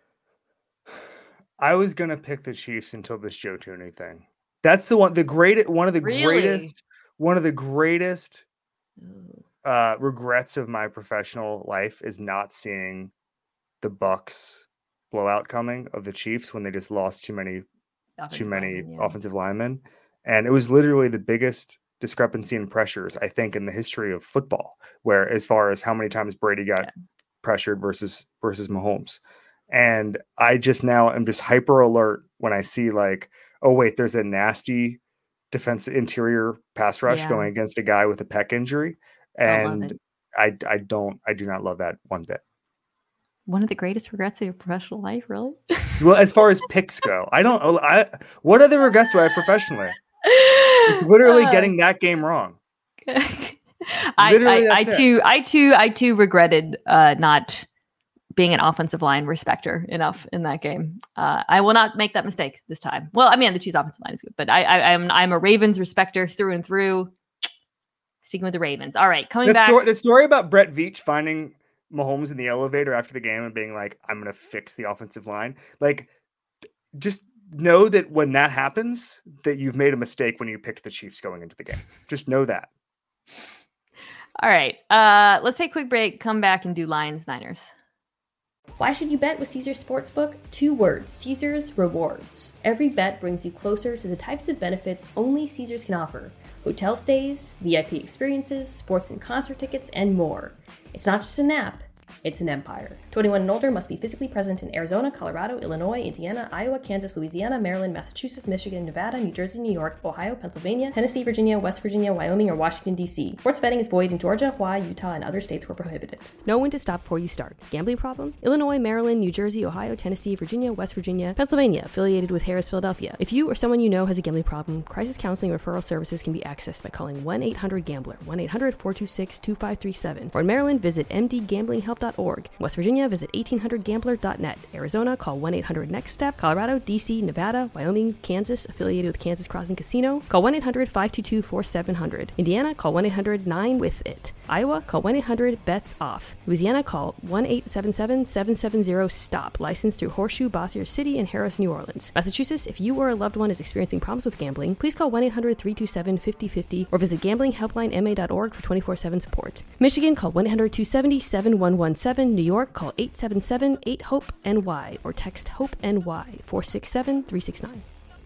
I was gonna pick the Chiefs until this Joe Thuney thing. That's one of the greatest regrets of my professional life is not seeing the Bucs blowout coming of the Chiefs when they just lost too many offensive linemen. And it was literally the biggest discrepancy in pressures, I think, in the history of football, where as far as how many times Brady got pressured versus Mahomes. And I just now am just hyper alert when I see like, oh wait, there's a nasty defense interior pass rush going against a guy with a pec injury. And I do not love that one bit. One of the greatest regrets of your professional life, really? Well, as far as picks go, what other regrets do I have professionally? It's literally getting that game wrong. I too regretted not being an offensive line respecter enough in that game. I will not make that mistake this time. Well, I mean, the Chiefs offensive line is good, but I'm a Ravens respecter through and through. Sticking with the Ravens. All right, the story about Brett Veach finding Mahomes in the elevator after the game and being like, I'm going to fix the offensive line. Like, just know that when that happens, that you've made a mistake when you picked the Chiefs going into the game. Just know that. All right. Let's take a quick break, come back and do Lions Niners. Why should you bet with Caesars Sportsbook? 2 words, Caesars Rewards. Every bet brings you closer to the types of benefits only Caesars can offer. Hotel stays, VIP experiences, sports and concert tickets, and more. It's not just an app, it's an empire. 21 and older must be physically present in Arizona, Colorado, Illinois, Indiana, Iowa, Kansas, Louisiana, Maryland, Massachusetts, Michigan, Nevada, New Jersey, New York, Ohio, Pennsylvania, Tennessee, Virginia, West Virginia, Wyoming, or Washington, D.C. Sports betting is void in Georgia, Hawaii, Utah, and other states where prohibited. Know when to stop before you start. Gambling problem? Illinois, Maryland, New Jersey, Ohio, Tennessee, Virginia, West Virginia, Pennsylvania, affiliated with Harris, Philadelphia. If you or someone you know has a gambling problem, crisis counseling referral services can be accessed by calling 1-800-GAMBLER, 1-800-426-2537. Or in Maryland, visit mdgamblinghelp.org. West Virginia, visit 1800gambler.net. Arizona, call 1-800-NEXT-STEP. Colorado, D.C., Nevada, Wyoming, Kansas, affiliated with Kansas Crossing Casino, call 1-800-522-4700. Indiana, call 1-800-9-WITH-IT. Iowa, call 1-800-BETS-OFF. Louisiana, call 1-877-770-STOP. Licensed through Horseshoe, Bossier City, and Harris, New Orleans. Massachusetts, if you or a loved one is experiencing problems with gambling, please call 1-800-327-5050 or visit gamblinghelplinema.org for 24/7 support. Michigan, call 1-800-270-7117. New York, call 877-8-HOPE-NY or text HOPE-NY 467-369.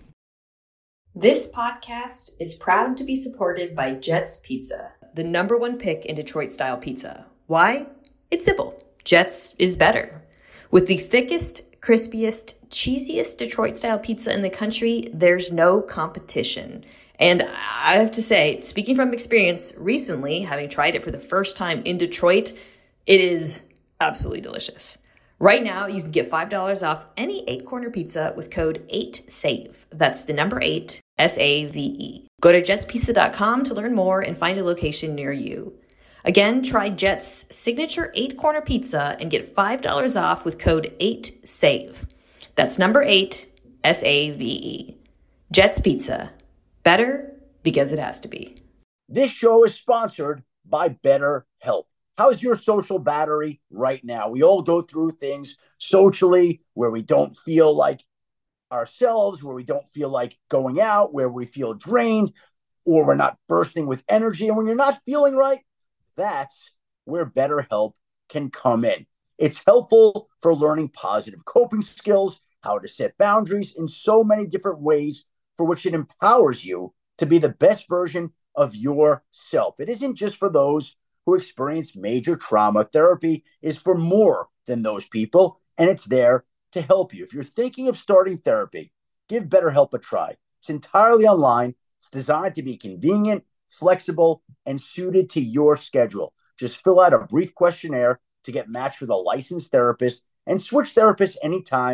This podcast is proud to be supported by Jets Pizza, the #1 pick in Detroit-style pizza. Why? It's simple. Jets is better. With the thickest, crispiest, cheesiest Detroit-style pizza in the country, there's no competition. And I have to say, speaking from experience, recently, having tried it for the first time in Detroit, it is absolutely delicious. Right now, you can get $5 off any 8-corner pizza with code 8SAVE. That's the number 8, SAVE. Go to jetspizza.com to learn more and find a location near you. Again, try Jet's signature 8-corner pizza and get $5 off with code 8SAVE. That's number 8, SAVE. Jet's Pizza. Better because it has to be. This show is sponsored by BetterHelp. How's your social battery right now? We all go through things socially where we don't feel like ourselves, where we don't feel like going out, where we feel drained, or we're not bursting with energy. And when you're not feeling right, that's where BetterHelp can come in. It's helpful for learning positive coping skills, how to set boundaries in so many different ways for which it empowers you to be the best version of yourself. It isn't just for those who experience major trauma. Therapy is for more than those people, and it's there to help you. If you're thinking of starting therapy, give BetterHelp a try. It's entirely online. It's designed to be convenient, flexible, and suited to your schedule. Just fill out a brief questionnaire to get matched with a licensed therapist and switch therapists anytime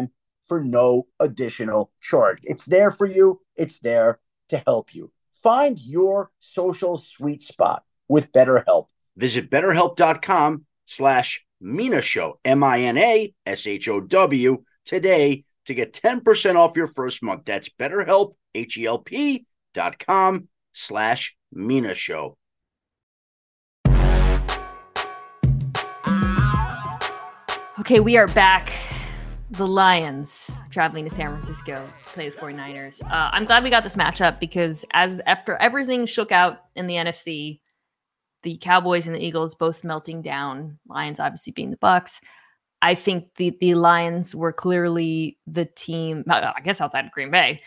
for no additional charge. It's there for you. It's there to help you. Find your social sweet spot with BetterHelp. Visit BetterHelp.com/Mina Show, MINASHOW today to get 10% off your first month. That's BetterHelp, HELP.com/Mina Show. Okay, we are back. The Lions traveling to San Francisco to play the 49ers. I'm glad we got this matchup because after everything shook out in the NFC, the Cowboys and the Eagles both melting down, Lions obviously being the Bucs, I think the Lions were clearly the team, I guess outside of Green Bay,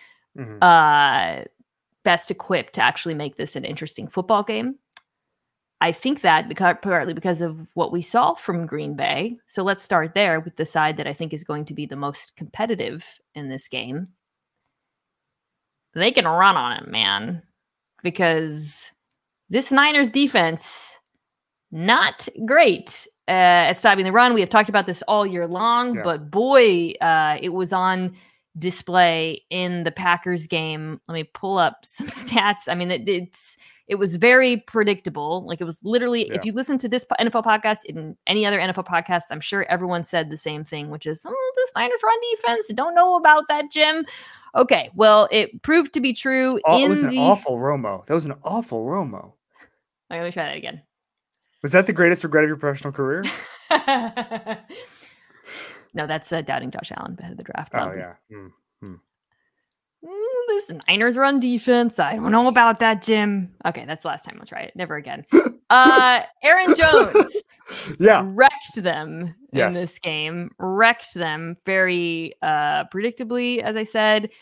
best equipped to actually make this an interesting football game. I think that partly because of what we saw from Green Bay. So let's start there with the side that I think is going to be the most competitive in this game. They can run on it, man, because this Niners defense, not great at stopping the run. We have talked about this all year long, but boy, it was on display in the Packers game. Let me pull up some stats. I mean, it was very predictable. Like it was literally, if you listen to this NFL podcast and any other NFL podcast, I'm sure everyone said the same thing, which is, this Niners run defense. Don't know about that, Jim. Okay, well, it proved to be true. It was an awful Romo. That was an awful Romo. Let me try that again. Was that the greatest regret of your professional career? No, that's doubting Josh Allen ahead of the draft. Oh, yeah. This Niners run defense. I don't know about that, Jim. Okay, that's the last time. I'll try it. Never again. Aaron Jones wrecked them in this game. Wrecked them very predictably, as I said.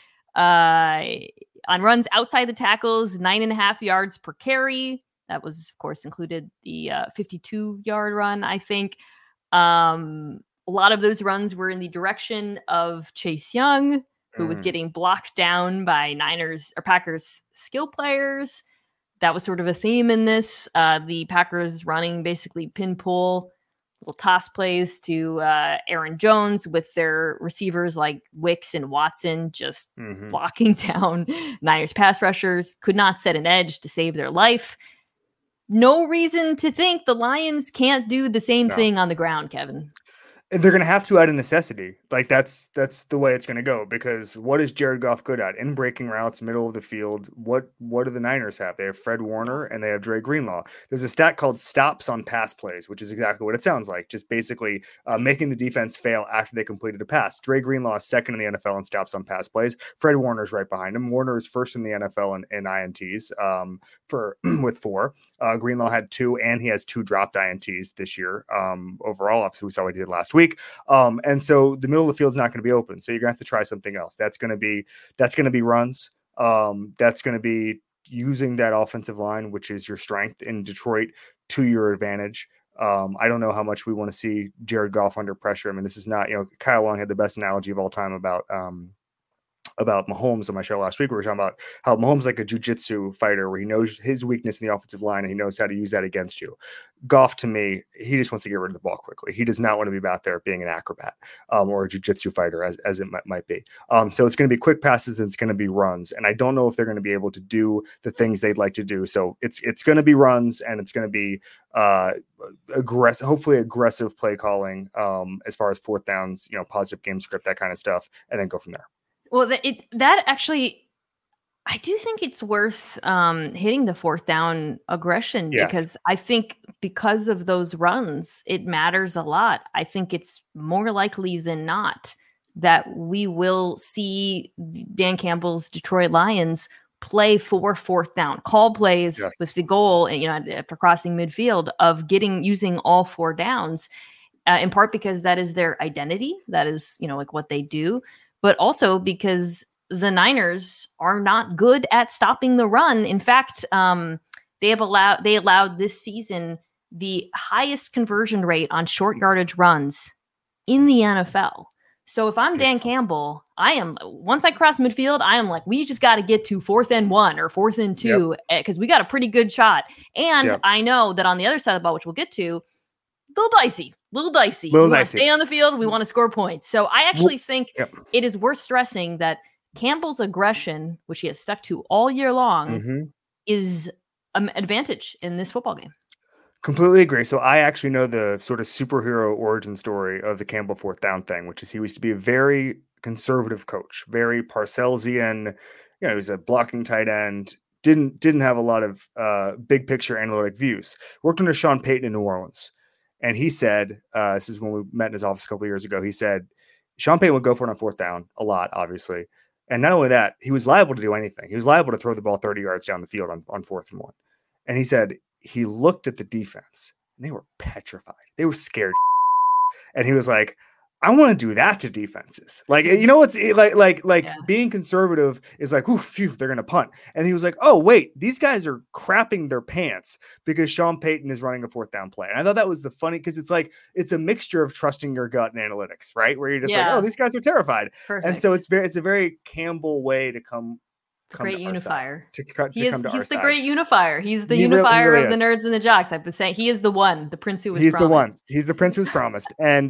On runs outside the tackles, 9.5 yards per carry. That was, of course, included the 52-yard run, I think. A lot of those runs were in the direction of Chase Young, who was getting blocked down by Packers skill players. That was sort of a theme in this. The Packers running basically pin pull, little toss plays to Aaron Jones with their receivers like Wicks and Watson just blocking down Niners pass rushers. Could not set an edge to save their life. No reason to think the Lions can't do the same thing on the ground, Kevin. They're going to have to out of necessity. Like that's the way it's going to go, because what is Jared Goff good at? In breaking routes, middle of the field. What do the Niners have? They have Fred Warner and they have Dre Greenlaw. There's a stat called stops on pass plays, which is exactly what it sounds like. Just basically making the defense fail after they completed a pass. Dre Greenlaw is second in the NFL in stops on pass plays. Fred Warner's right behind him. Warner is first in the NFL in INTs with 4. Greenlaw had 2, and he has 2 dropped INTs this year. Overall, obviously we saw what he did last week. And so the middle of the field is not going to be open. So you're going to have to try something else. That's going to be runs. That's going to be using that offensive line, which is your strength in Detroit, to your advantage. I don't know how much we want to see Jared Goff under pressure. I mean, this is not, Kyle Long had the best analogy of all time about Mahomes on my show last week. We were talking about how Mahomes is like a jiu-jitsu fighter where he knows his weakness in the offensive line and he knows how to use that against you. Goff, to me, he just wants to get rid of the ball quickly. He does not want to be out there being an acrobat or a jiu-jitsu fighter as it might be. So it's going to be quick passes and it's going to be runs. And I don't know if they're going to be able to do the things they'd like to do. So it's going to be runs, and it's going to be hopefully aggressive play calling as far as fourth downs, positive game script, that kind of stuff, and then go from there. Well, that actually, I do think it's worth hitting the fourth down aggression because I think because of those runs, it matters a lot. I think it's more likely than not that we will see Dan Campbell's Detroit Lions play for fourth down, call plays with the goal, after crossing midfield of using all 4 downs, in part because that is their identity. That is, like what they do. But also because the Niners are not good at stopping the run. In fact, they allowed this season the highest conversion rate on short yardage runs in the NFL. So if I'm Dan Campbell, once I cross midfield, I am like, we just got to get to 4th and 1 or 4th and 2 because we got a pretty good shot. And I know that on the other side of the ball, which we'll get to, little dicey. We want to stay on the field. We want to score points. So I actually think it is worth stressing that Campbell's aggression, which he has stuck to all year long, is an advantage in this football game. Completely agree. So I actually know the sort of superhero origin story of the Campbell fourth down thing, which is he used to be a very conservative coach, very Parcellsian. He was a blocking tight end. Didn't have a lot of big picture analytic views. Worked under Sean Payton in New Orleans. And he said, this is when we met in his office a couple of years ago, he said, Sean Payton would go for it on fourth down a lot, obviously. And not only that, he was liable to do anything. He was liable to throw the ball 30 yards down the field on 4th and 1. And he said he looked at the defense and they were petrified. They were scared. And he was like, I want to do that to defenses. Like, it's being conservative is like, ooh, phew, they're going to punt. And he was like, oh, wait, these guys are crapping their pants because Sean Payton is running a fourth down play. And I thought that was the funny, because it's like, it's a mixture of trusting your gut and analytics, right? Where you're just like, oh, these guys are terrified. Perfect. And so it's a very Campbell way to come great unifier. He's the great unifier. He's the unifier really of the nerds and the jocks. I've been saying he is the one, the prince who was promised. He's the one. He's the prince who was promised.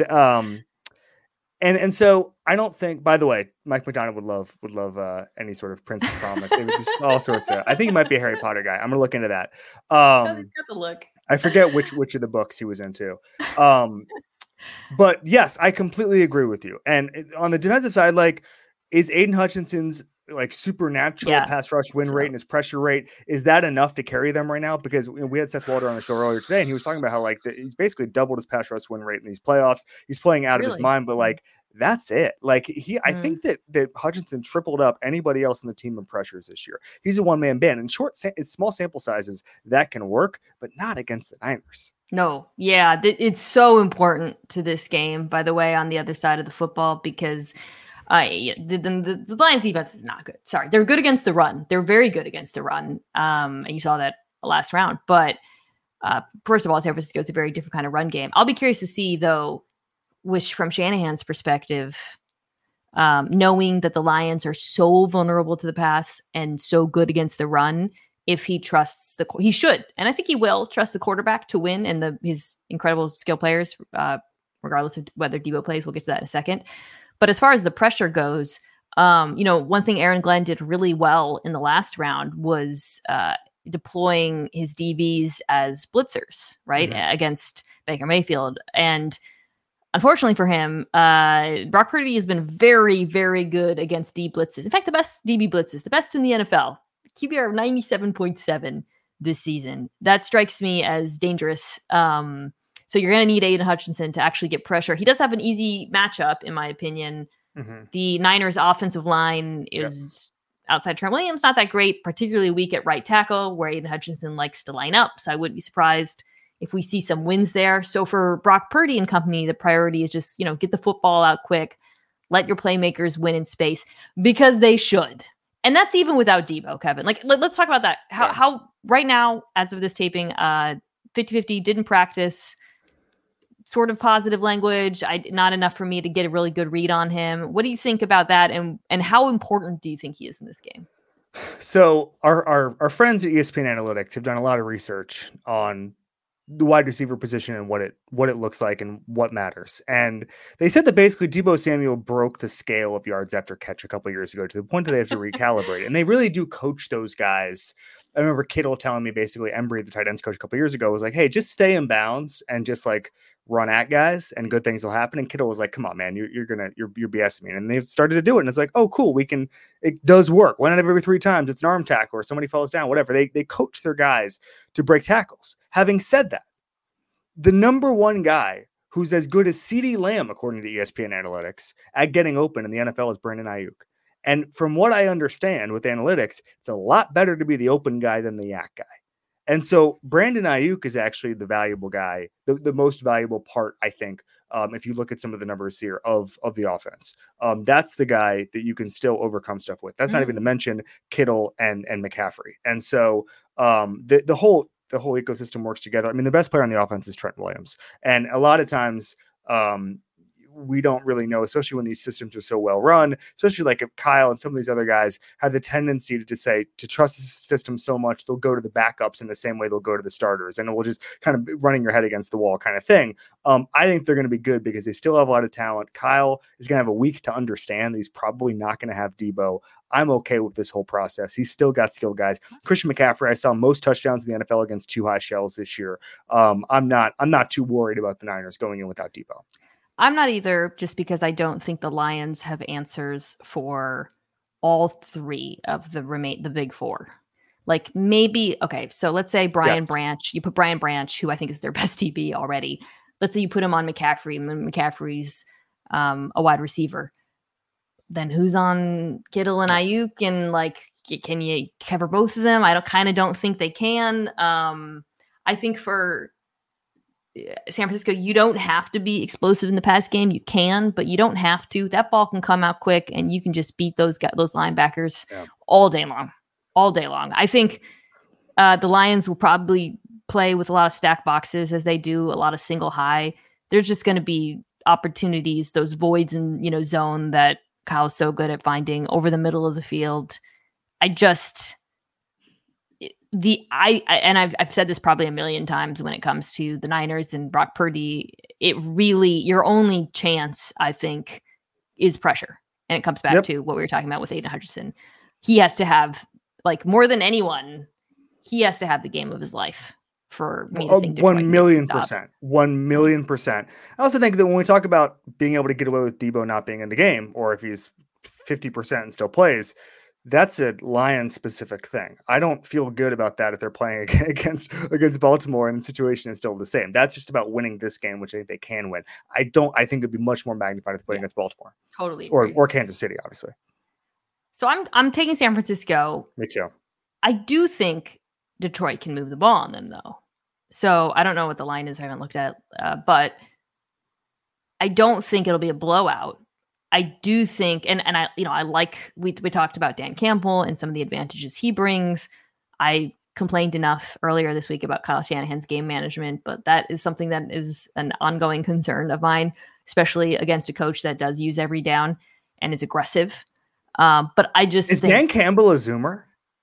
And so I don't think, by the way, Mike McDonald would love any sort of Prince of Promise. It was just all sorts of, I think he might be a Harry Potter guy. I'm going to look into that. He's got the look. I forget which of the books he was into. But yes, I completely agree with you. And on the defensive side, like, is Aiden Hutchinson's like supernatural pass rush win rate and his pressure rate, is that enough to carry them right now? Because we had Seth Walder on the show earlier today, and he was talking about how like he's basically doubled his pass rush win rate in these playoffs. He's playing out of his mind, but like that's it. Like I think that Hutchinson tripled up anybody else in the team in pressures this year. He's a one-man band, and small sample sizes that can work, but not against the Niners. No, yeah, it's so important to this game, by the way, on the other side of the football, because the Lions defense is not good. Sorry. They're good against the run. They're very good against the run. And you saw that last round. But first of all, San Francisco is a very different kind of run game. I'll be curious to see, though, from Shanahan's perspective, knowing that the Lions are so vulnerable to the pass and so good against the run, if he trusts he should, and I think he will trust the quarterback to win and his incredible skill players, regardless of whether Debo plays. We'll get to that in a second. But as far as the pressure goes, one thing Aaron Glenn did really well in the last round was deploying his DBs as blitzers, right, against Baker Mayfield. And unfortunately for him, Brock Purdy has been very, very good against deep blitzes. In fact, the best DB blitzes, the best in the NFL. QBR of 97.7 this season. That strikes me as dangerous. So you're going to need Aiden Hutchinson to actually get pressure. He does have an easy matchup, in my opinion. The Niners' offensive line is outside Trent Williams, not that great, particularly weak at right tackle, where Aiden Hutchinson likes to line up. So I wouldn't be surprised if we see some wins there. So for Brock Purdy and company, the priority is just, get the football out quick, let your playmakers win in space, because they should. And that's even without Debo, Kevin. Like, let's talk about that. How right now, as of this taping, 50-50, didn't practice. Sort of positive language. Not enough for me to get a really good read on him. What do you think about that? And how important do you think he is in this game? So our friends at ESPN Analytics have done a lot of research on the wide receiver position and what it looks like and what matters. And they said that basically Deebo Samuel broke the scale of yards after catch a couple of years ago to the point that they have to recalibrate. And they really do coach those guys. I remember Kittle telling me basically, Embry, the tight ends coach a couple of years ago, was like, hey, just stay in bounds and just like run at guys and good things will happen. And Kittle was like, come on, man, you're BSing me. And they've started to do it. And it's like, oh, cool. It does work. 1 out of every 3 times it's an arm tackle or somebody falls down, whatever. They coach their guys to break tackles. Having said that, the number one guy who's as good as CeeDee Lamb, according to ESPN Analytics, at getting open in the NFL is Brandon Ayuk. And from what I understand with analytics, it's a lot better to be the open guy than the yak guy. And so Brandon Ayuk is actually the valuable guy, the most valuable part, I think, if you look at some of the numbers here of the offense. That's the guy that you can still overcome stuff with. That's not even to mention Kittle and McCaffrey. And so the whole ecosystem works together. I mean, the best player on the offense is Trent Williams. And a lot of times we don't really know, especially when these systems are so well run, especially like if Kyle and some of these other guys have the tendency to trust the system so much, they'll go to the backups in the same way they'll go to the starters, and it will just kind of running your head against the wall kind of thing. I think they're going to be good because they still have a lot of talent. Kyle is going to have a week to understand that he's probably not going to have Debo. I'm okay with this whole process. He's still got skilled guys. Christian McCaffrey, I saw most touchdowns in the NFL against two high shells this year. I'm not too worried about the Niners going in without Debo. I'm not either, just because I don't think the Lions have answers for all three of the big four. Like maybe, okay, so let's say Brian Branch, you put Brian Branch, who I think is their best DB already. Let's say you put him on McCaffrey, and McCaffrey's a wide receiver. Then who's on Kittle and Ayuk? And like, can you cover both of them? I don't think they can. I think for San Francisco, you don't have to be explosive in the pass game. You can, but you don't have to. That ball can come out quick, and you can just beat those linebackers all day long. I think the Lions will probably play with a lot of stack boxes, as they do a lot of single high. There's just going to be opportunities, those voids in zone that Kyle's so good at finding over the middle of the field. I've said this probably a million times when it comes to the Niners and Brock Purdy. It really, your only chance, I think, is pressure. And it comes back to what we were talking about with Aiden Hutchinson. He has to have, like, more than anyone, he has to have the game of his life for me to think Detroit 1,000,000%. 1,000,000%. I also think that when we talk about being able to get away with Debo not being in the game, or if he's 50% and still plays, that's a Lions specific thing. I don't feel good about that if they're playing against Baltimore and the situation is still the same. That's just about winning this game, which I think they can win. I think it'd be much more magnified if they play against Baltimore. Totally. Or Kansas City, obviously. So I'm taking San Francisco. Me too. I do think Detroit can move the ball on them, though. So I don't know what the line is. I haven't looked at it, but I don't think it'll be a blowout. I do think, and I like, we talked about Dan Campbell and some of the advantages he brings. I complained enough earlier this week about Kyle Shanahan's game management, but that is something that is an ongoing concern of mine, especially against a coach that does use every down and is aggressive. But I just think Dan Campbell a Zoomer?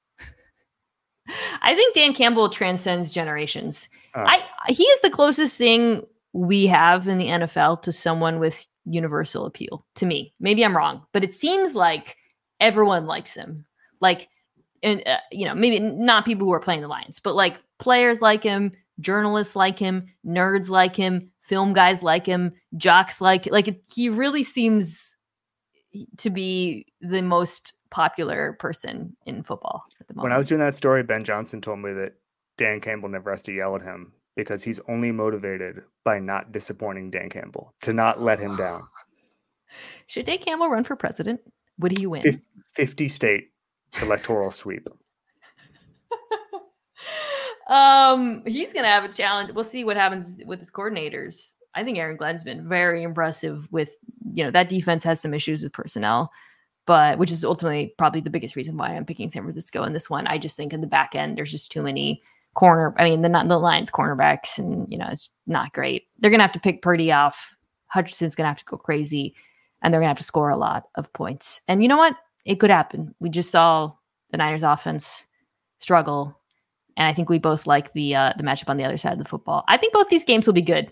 I think Dan Campbell transcends generations. He is the closest thing we have in the NFL to someone with universal appeal to me. Maybe I'm wrong, but it seems like everyone likes him. Like, and maybe not people who are playing the Lions, but like players like him, journalists like him, nerds like him, film guys like him, jocks he really seems to be the most popular person in football at the moment. When I was doing that story, Ben Johnson told me that Dan Campbell never has to yell at him because he's only motivated by not disappointing Dan Campbell, to not let him down. Should Dan Campbell run for president? Would he win? 50 state electoral sweep. He's going to have a challenge. We'll see what happens with his coordinators. I think Aaron Glenn's been very impressive with, that defense has some issues with personnel, but which is ultimately probably the biggest reason why I'm picking San Francisco in this one. I just think in the back end, there's just too many the Lions cornerbacks, and it's not great. They're going to have to pick Purdy off. Hutchinson's going to have to go crazy, and they're going to have to score a lot of points. And you know what? It could happen. We just saw the Niners offense struggle, and I think we both like the matchup on the other side of the football. I think both these games will be good.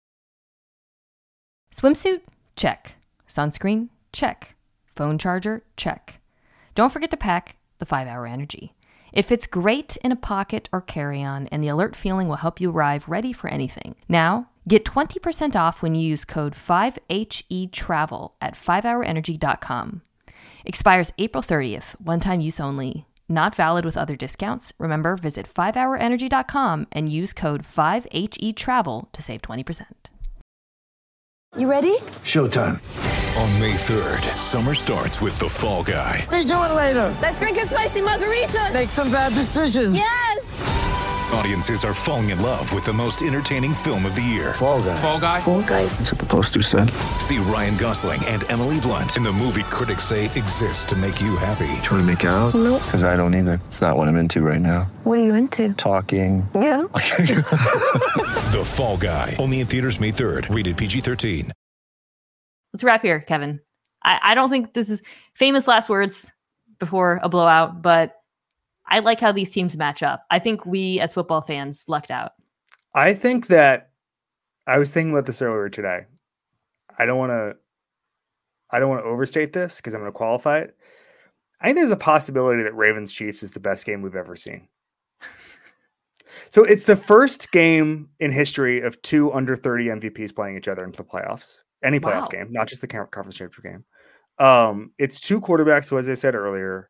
Swimsuit? Check. Sunscreen? Check. Phone charger? Check. Don't forget to pack the 5-Hour Energy. It fits great in a pocket or carry-on, and the alert feeling will help you arrive ready for anything. Now, get 20% off when you use code 5HETRAVEL at 5hourenergy.com. Expires April 30th, one-time use only. Not valid with other discounts. Remember, visit 5hourenergy.com and use code 5HETRAVEL to save 20%. You ready? Showtime. On May 3rd, summer starts with The Fall Guy. What are you doing later? Let's drink a spicy margarita. Make some bad decisions. Yes! Audiences are falling in love with the most entertaining film of the year. Fall Guy. Fall Guy? Fall Guy. That's what the poster said. See Ryan Gosling and Emily Blunt in the movie critics say exists to make you happy. Trying to make it out? Nope. Because I don't either. It's not what I'm into right now. What are you into? Talking. Yeah. The Fall Guy. Only in theaters May 3rd. Rated PG-13. let's wrap here, Kevin. I don't think this is famous last words before a blowout, but I like how these teams match up. I think we as football fans lucked out. I think that I was thinking about this earlier today. I don't want to overstate this because I'm going to qualify it. I think there's a possibility that Ravens Chiefs is the best game we've ever seen. So it's the first game in history of 2 under 30 MVPs playing each other into the playoffs. Any playoff game, not just the conference championship game. It's 2 quarterbacks who, as I said earlier,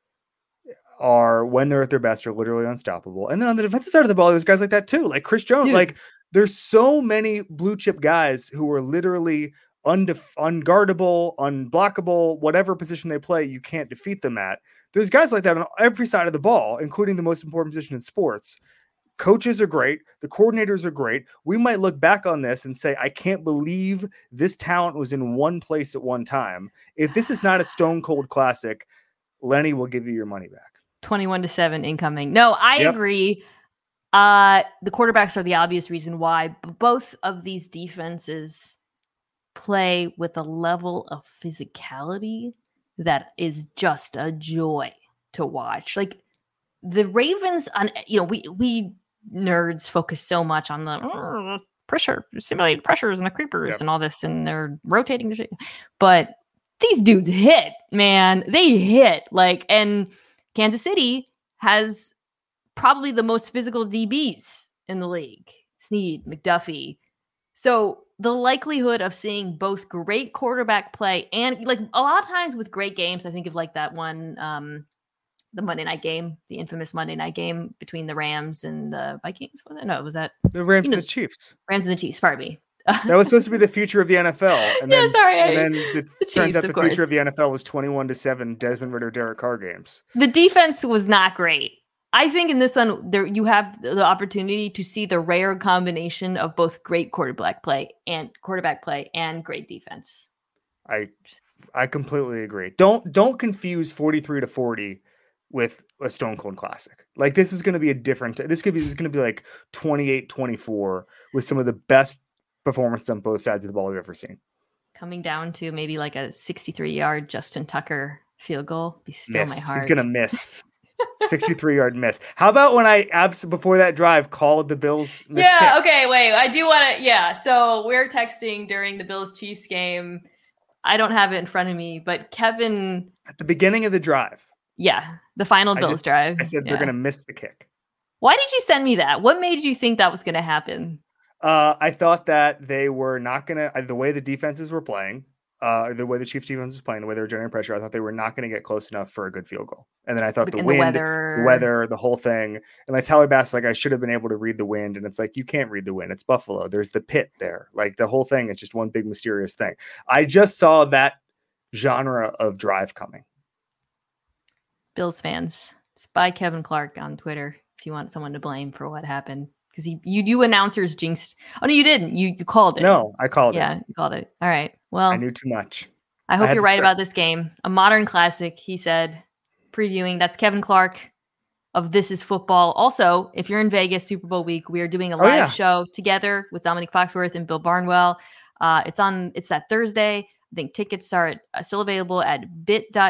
are, when they're at their best, are literally unstoppable. And then on the defensive side of the ball, there's guys like that too, like Chris Jones. Dude. Like, there's so many blue chip guys who are literally unguardable, unblockable, whatever position they play, you can't defeat them at. There's guys like that on every side of the ball, including the most important position in sports. Coaches are great. The coordinators are great. We might look back on this and say, I can't believe this talent was in one place at one time. If this is not a stone cold classic, Lenny will give you your money back. 21-7 incoming. No, I agree. The quarterbacks are the obvious reason why. Both of these defenses play with a level of physicality that is just a joy to watch. Like the Ravens, on we nerds focus so much on the pressure, simulated pressures and the creepers and all this, and they're rotating the shit. But these dudes hit, man. They hit. And Kansas City has probably the most physical DBs in the league. Snead, McDuffie. So the likelihood of seeing both great quarterback play and a lot of times with great games, I think of that one, the Monday night game, the infamous Monday night game between the Rams and the Vikings. Was that the Rams and the Chiefs? Rams and the Chiefs. Pardon me. That was supposed to be the future of the NFL. And then, And then it turns out the future of the NFL was 21-7 Desmond Ridder, Derek Carr games. The defense was not great. I think in this one, you have the opportunity to see the rare combination of both great quarterback play and great defense. I completely agree. Don't confuse 43-40 with a stone cold classic. This is going to be a different. This is going to be like 28-24 with some of the best performances on both sides of the ball we've ever seen. Coming down to maybe a 63-yard Justin Tucker field goal. Be still my heart. He's going to miss. 63-yard miss. How about when before that drive called the Bills? Yeah. Okay. Wait. I do want to. Yeah. So we're texting during the Bills Chiefs game. I don't have it in front of me, but Kevin at the beginning of the drive. Yeah, the final Bills drive. I said they're going to miss the kick. Why did you send me that? What made you think that was going to happen? I thought that they were not going to. The way the defenses were playing. The way the Chiefs defense was playing, the way they were generating pressure, I thought they were not going to get close enough for a good field goal. And then I thought the weather, the whole thing. And Tyler Bass, I should have been able to read the wind. And it's you can't read the wind. It's Buffalo. There's the pit there. The whole thing is just one big mysterious thing. I just saw that genre of drive coming. Bills fans, it's by Kevin Clark on Twitter if you want someone to blame for what happened. Because you announcers jinxed. Oh, no, you didn't. You called it. No, I called it. Yeah, you called it. All right. Well, I knew too much. I hope you're right about this game. A modern classic, he said, previewing. That's Kevin Clark of This Is Football. Also, if you're in Vegas Super Bowl week, we are doing a live show together with Dominic Foxworth and Bill Barnwell. It's that Thursday. I think tickets are still available at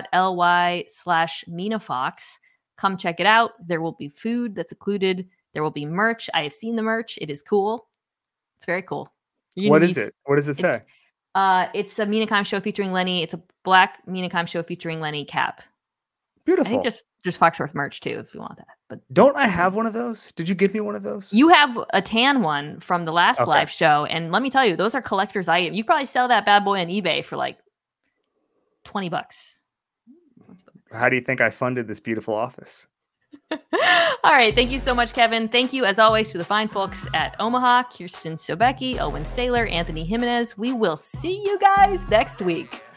bit.ly/MinaFox. Come check it out. There will be food that's included. There will be merch. I have seen the merch. It is cool. It's very cool. What is it? What does it say? It's a Mina Kimes show featuring Lenny. It's a black Mina Kimes show featuring Lenny cap. Beautiful. I think just Foxworth merch too, if you want that. But don't I have one of those? Did you give me one of those? You have a tan one from the last live show, and let me tell you, those are collector's items. You probably sell that bad boy on eBay for $20. How do you think I funded this beautiful office? All right. Thank you so much, Kevin. Thank you, as always, to the fine folks at Omaha, Kirsten Sobecki, Owen Saylor, Anthony Jimenez. We will see you guys next week.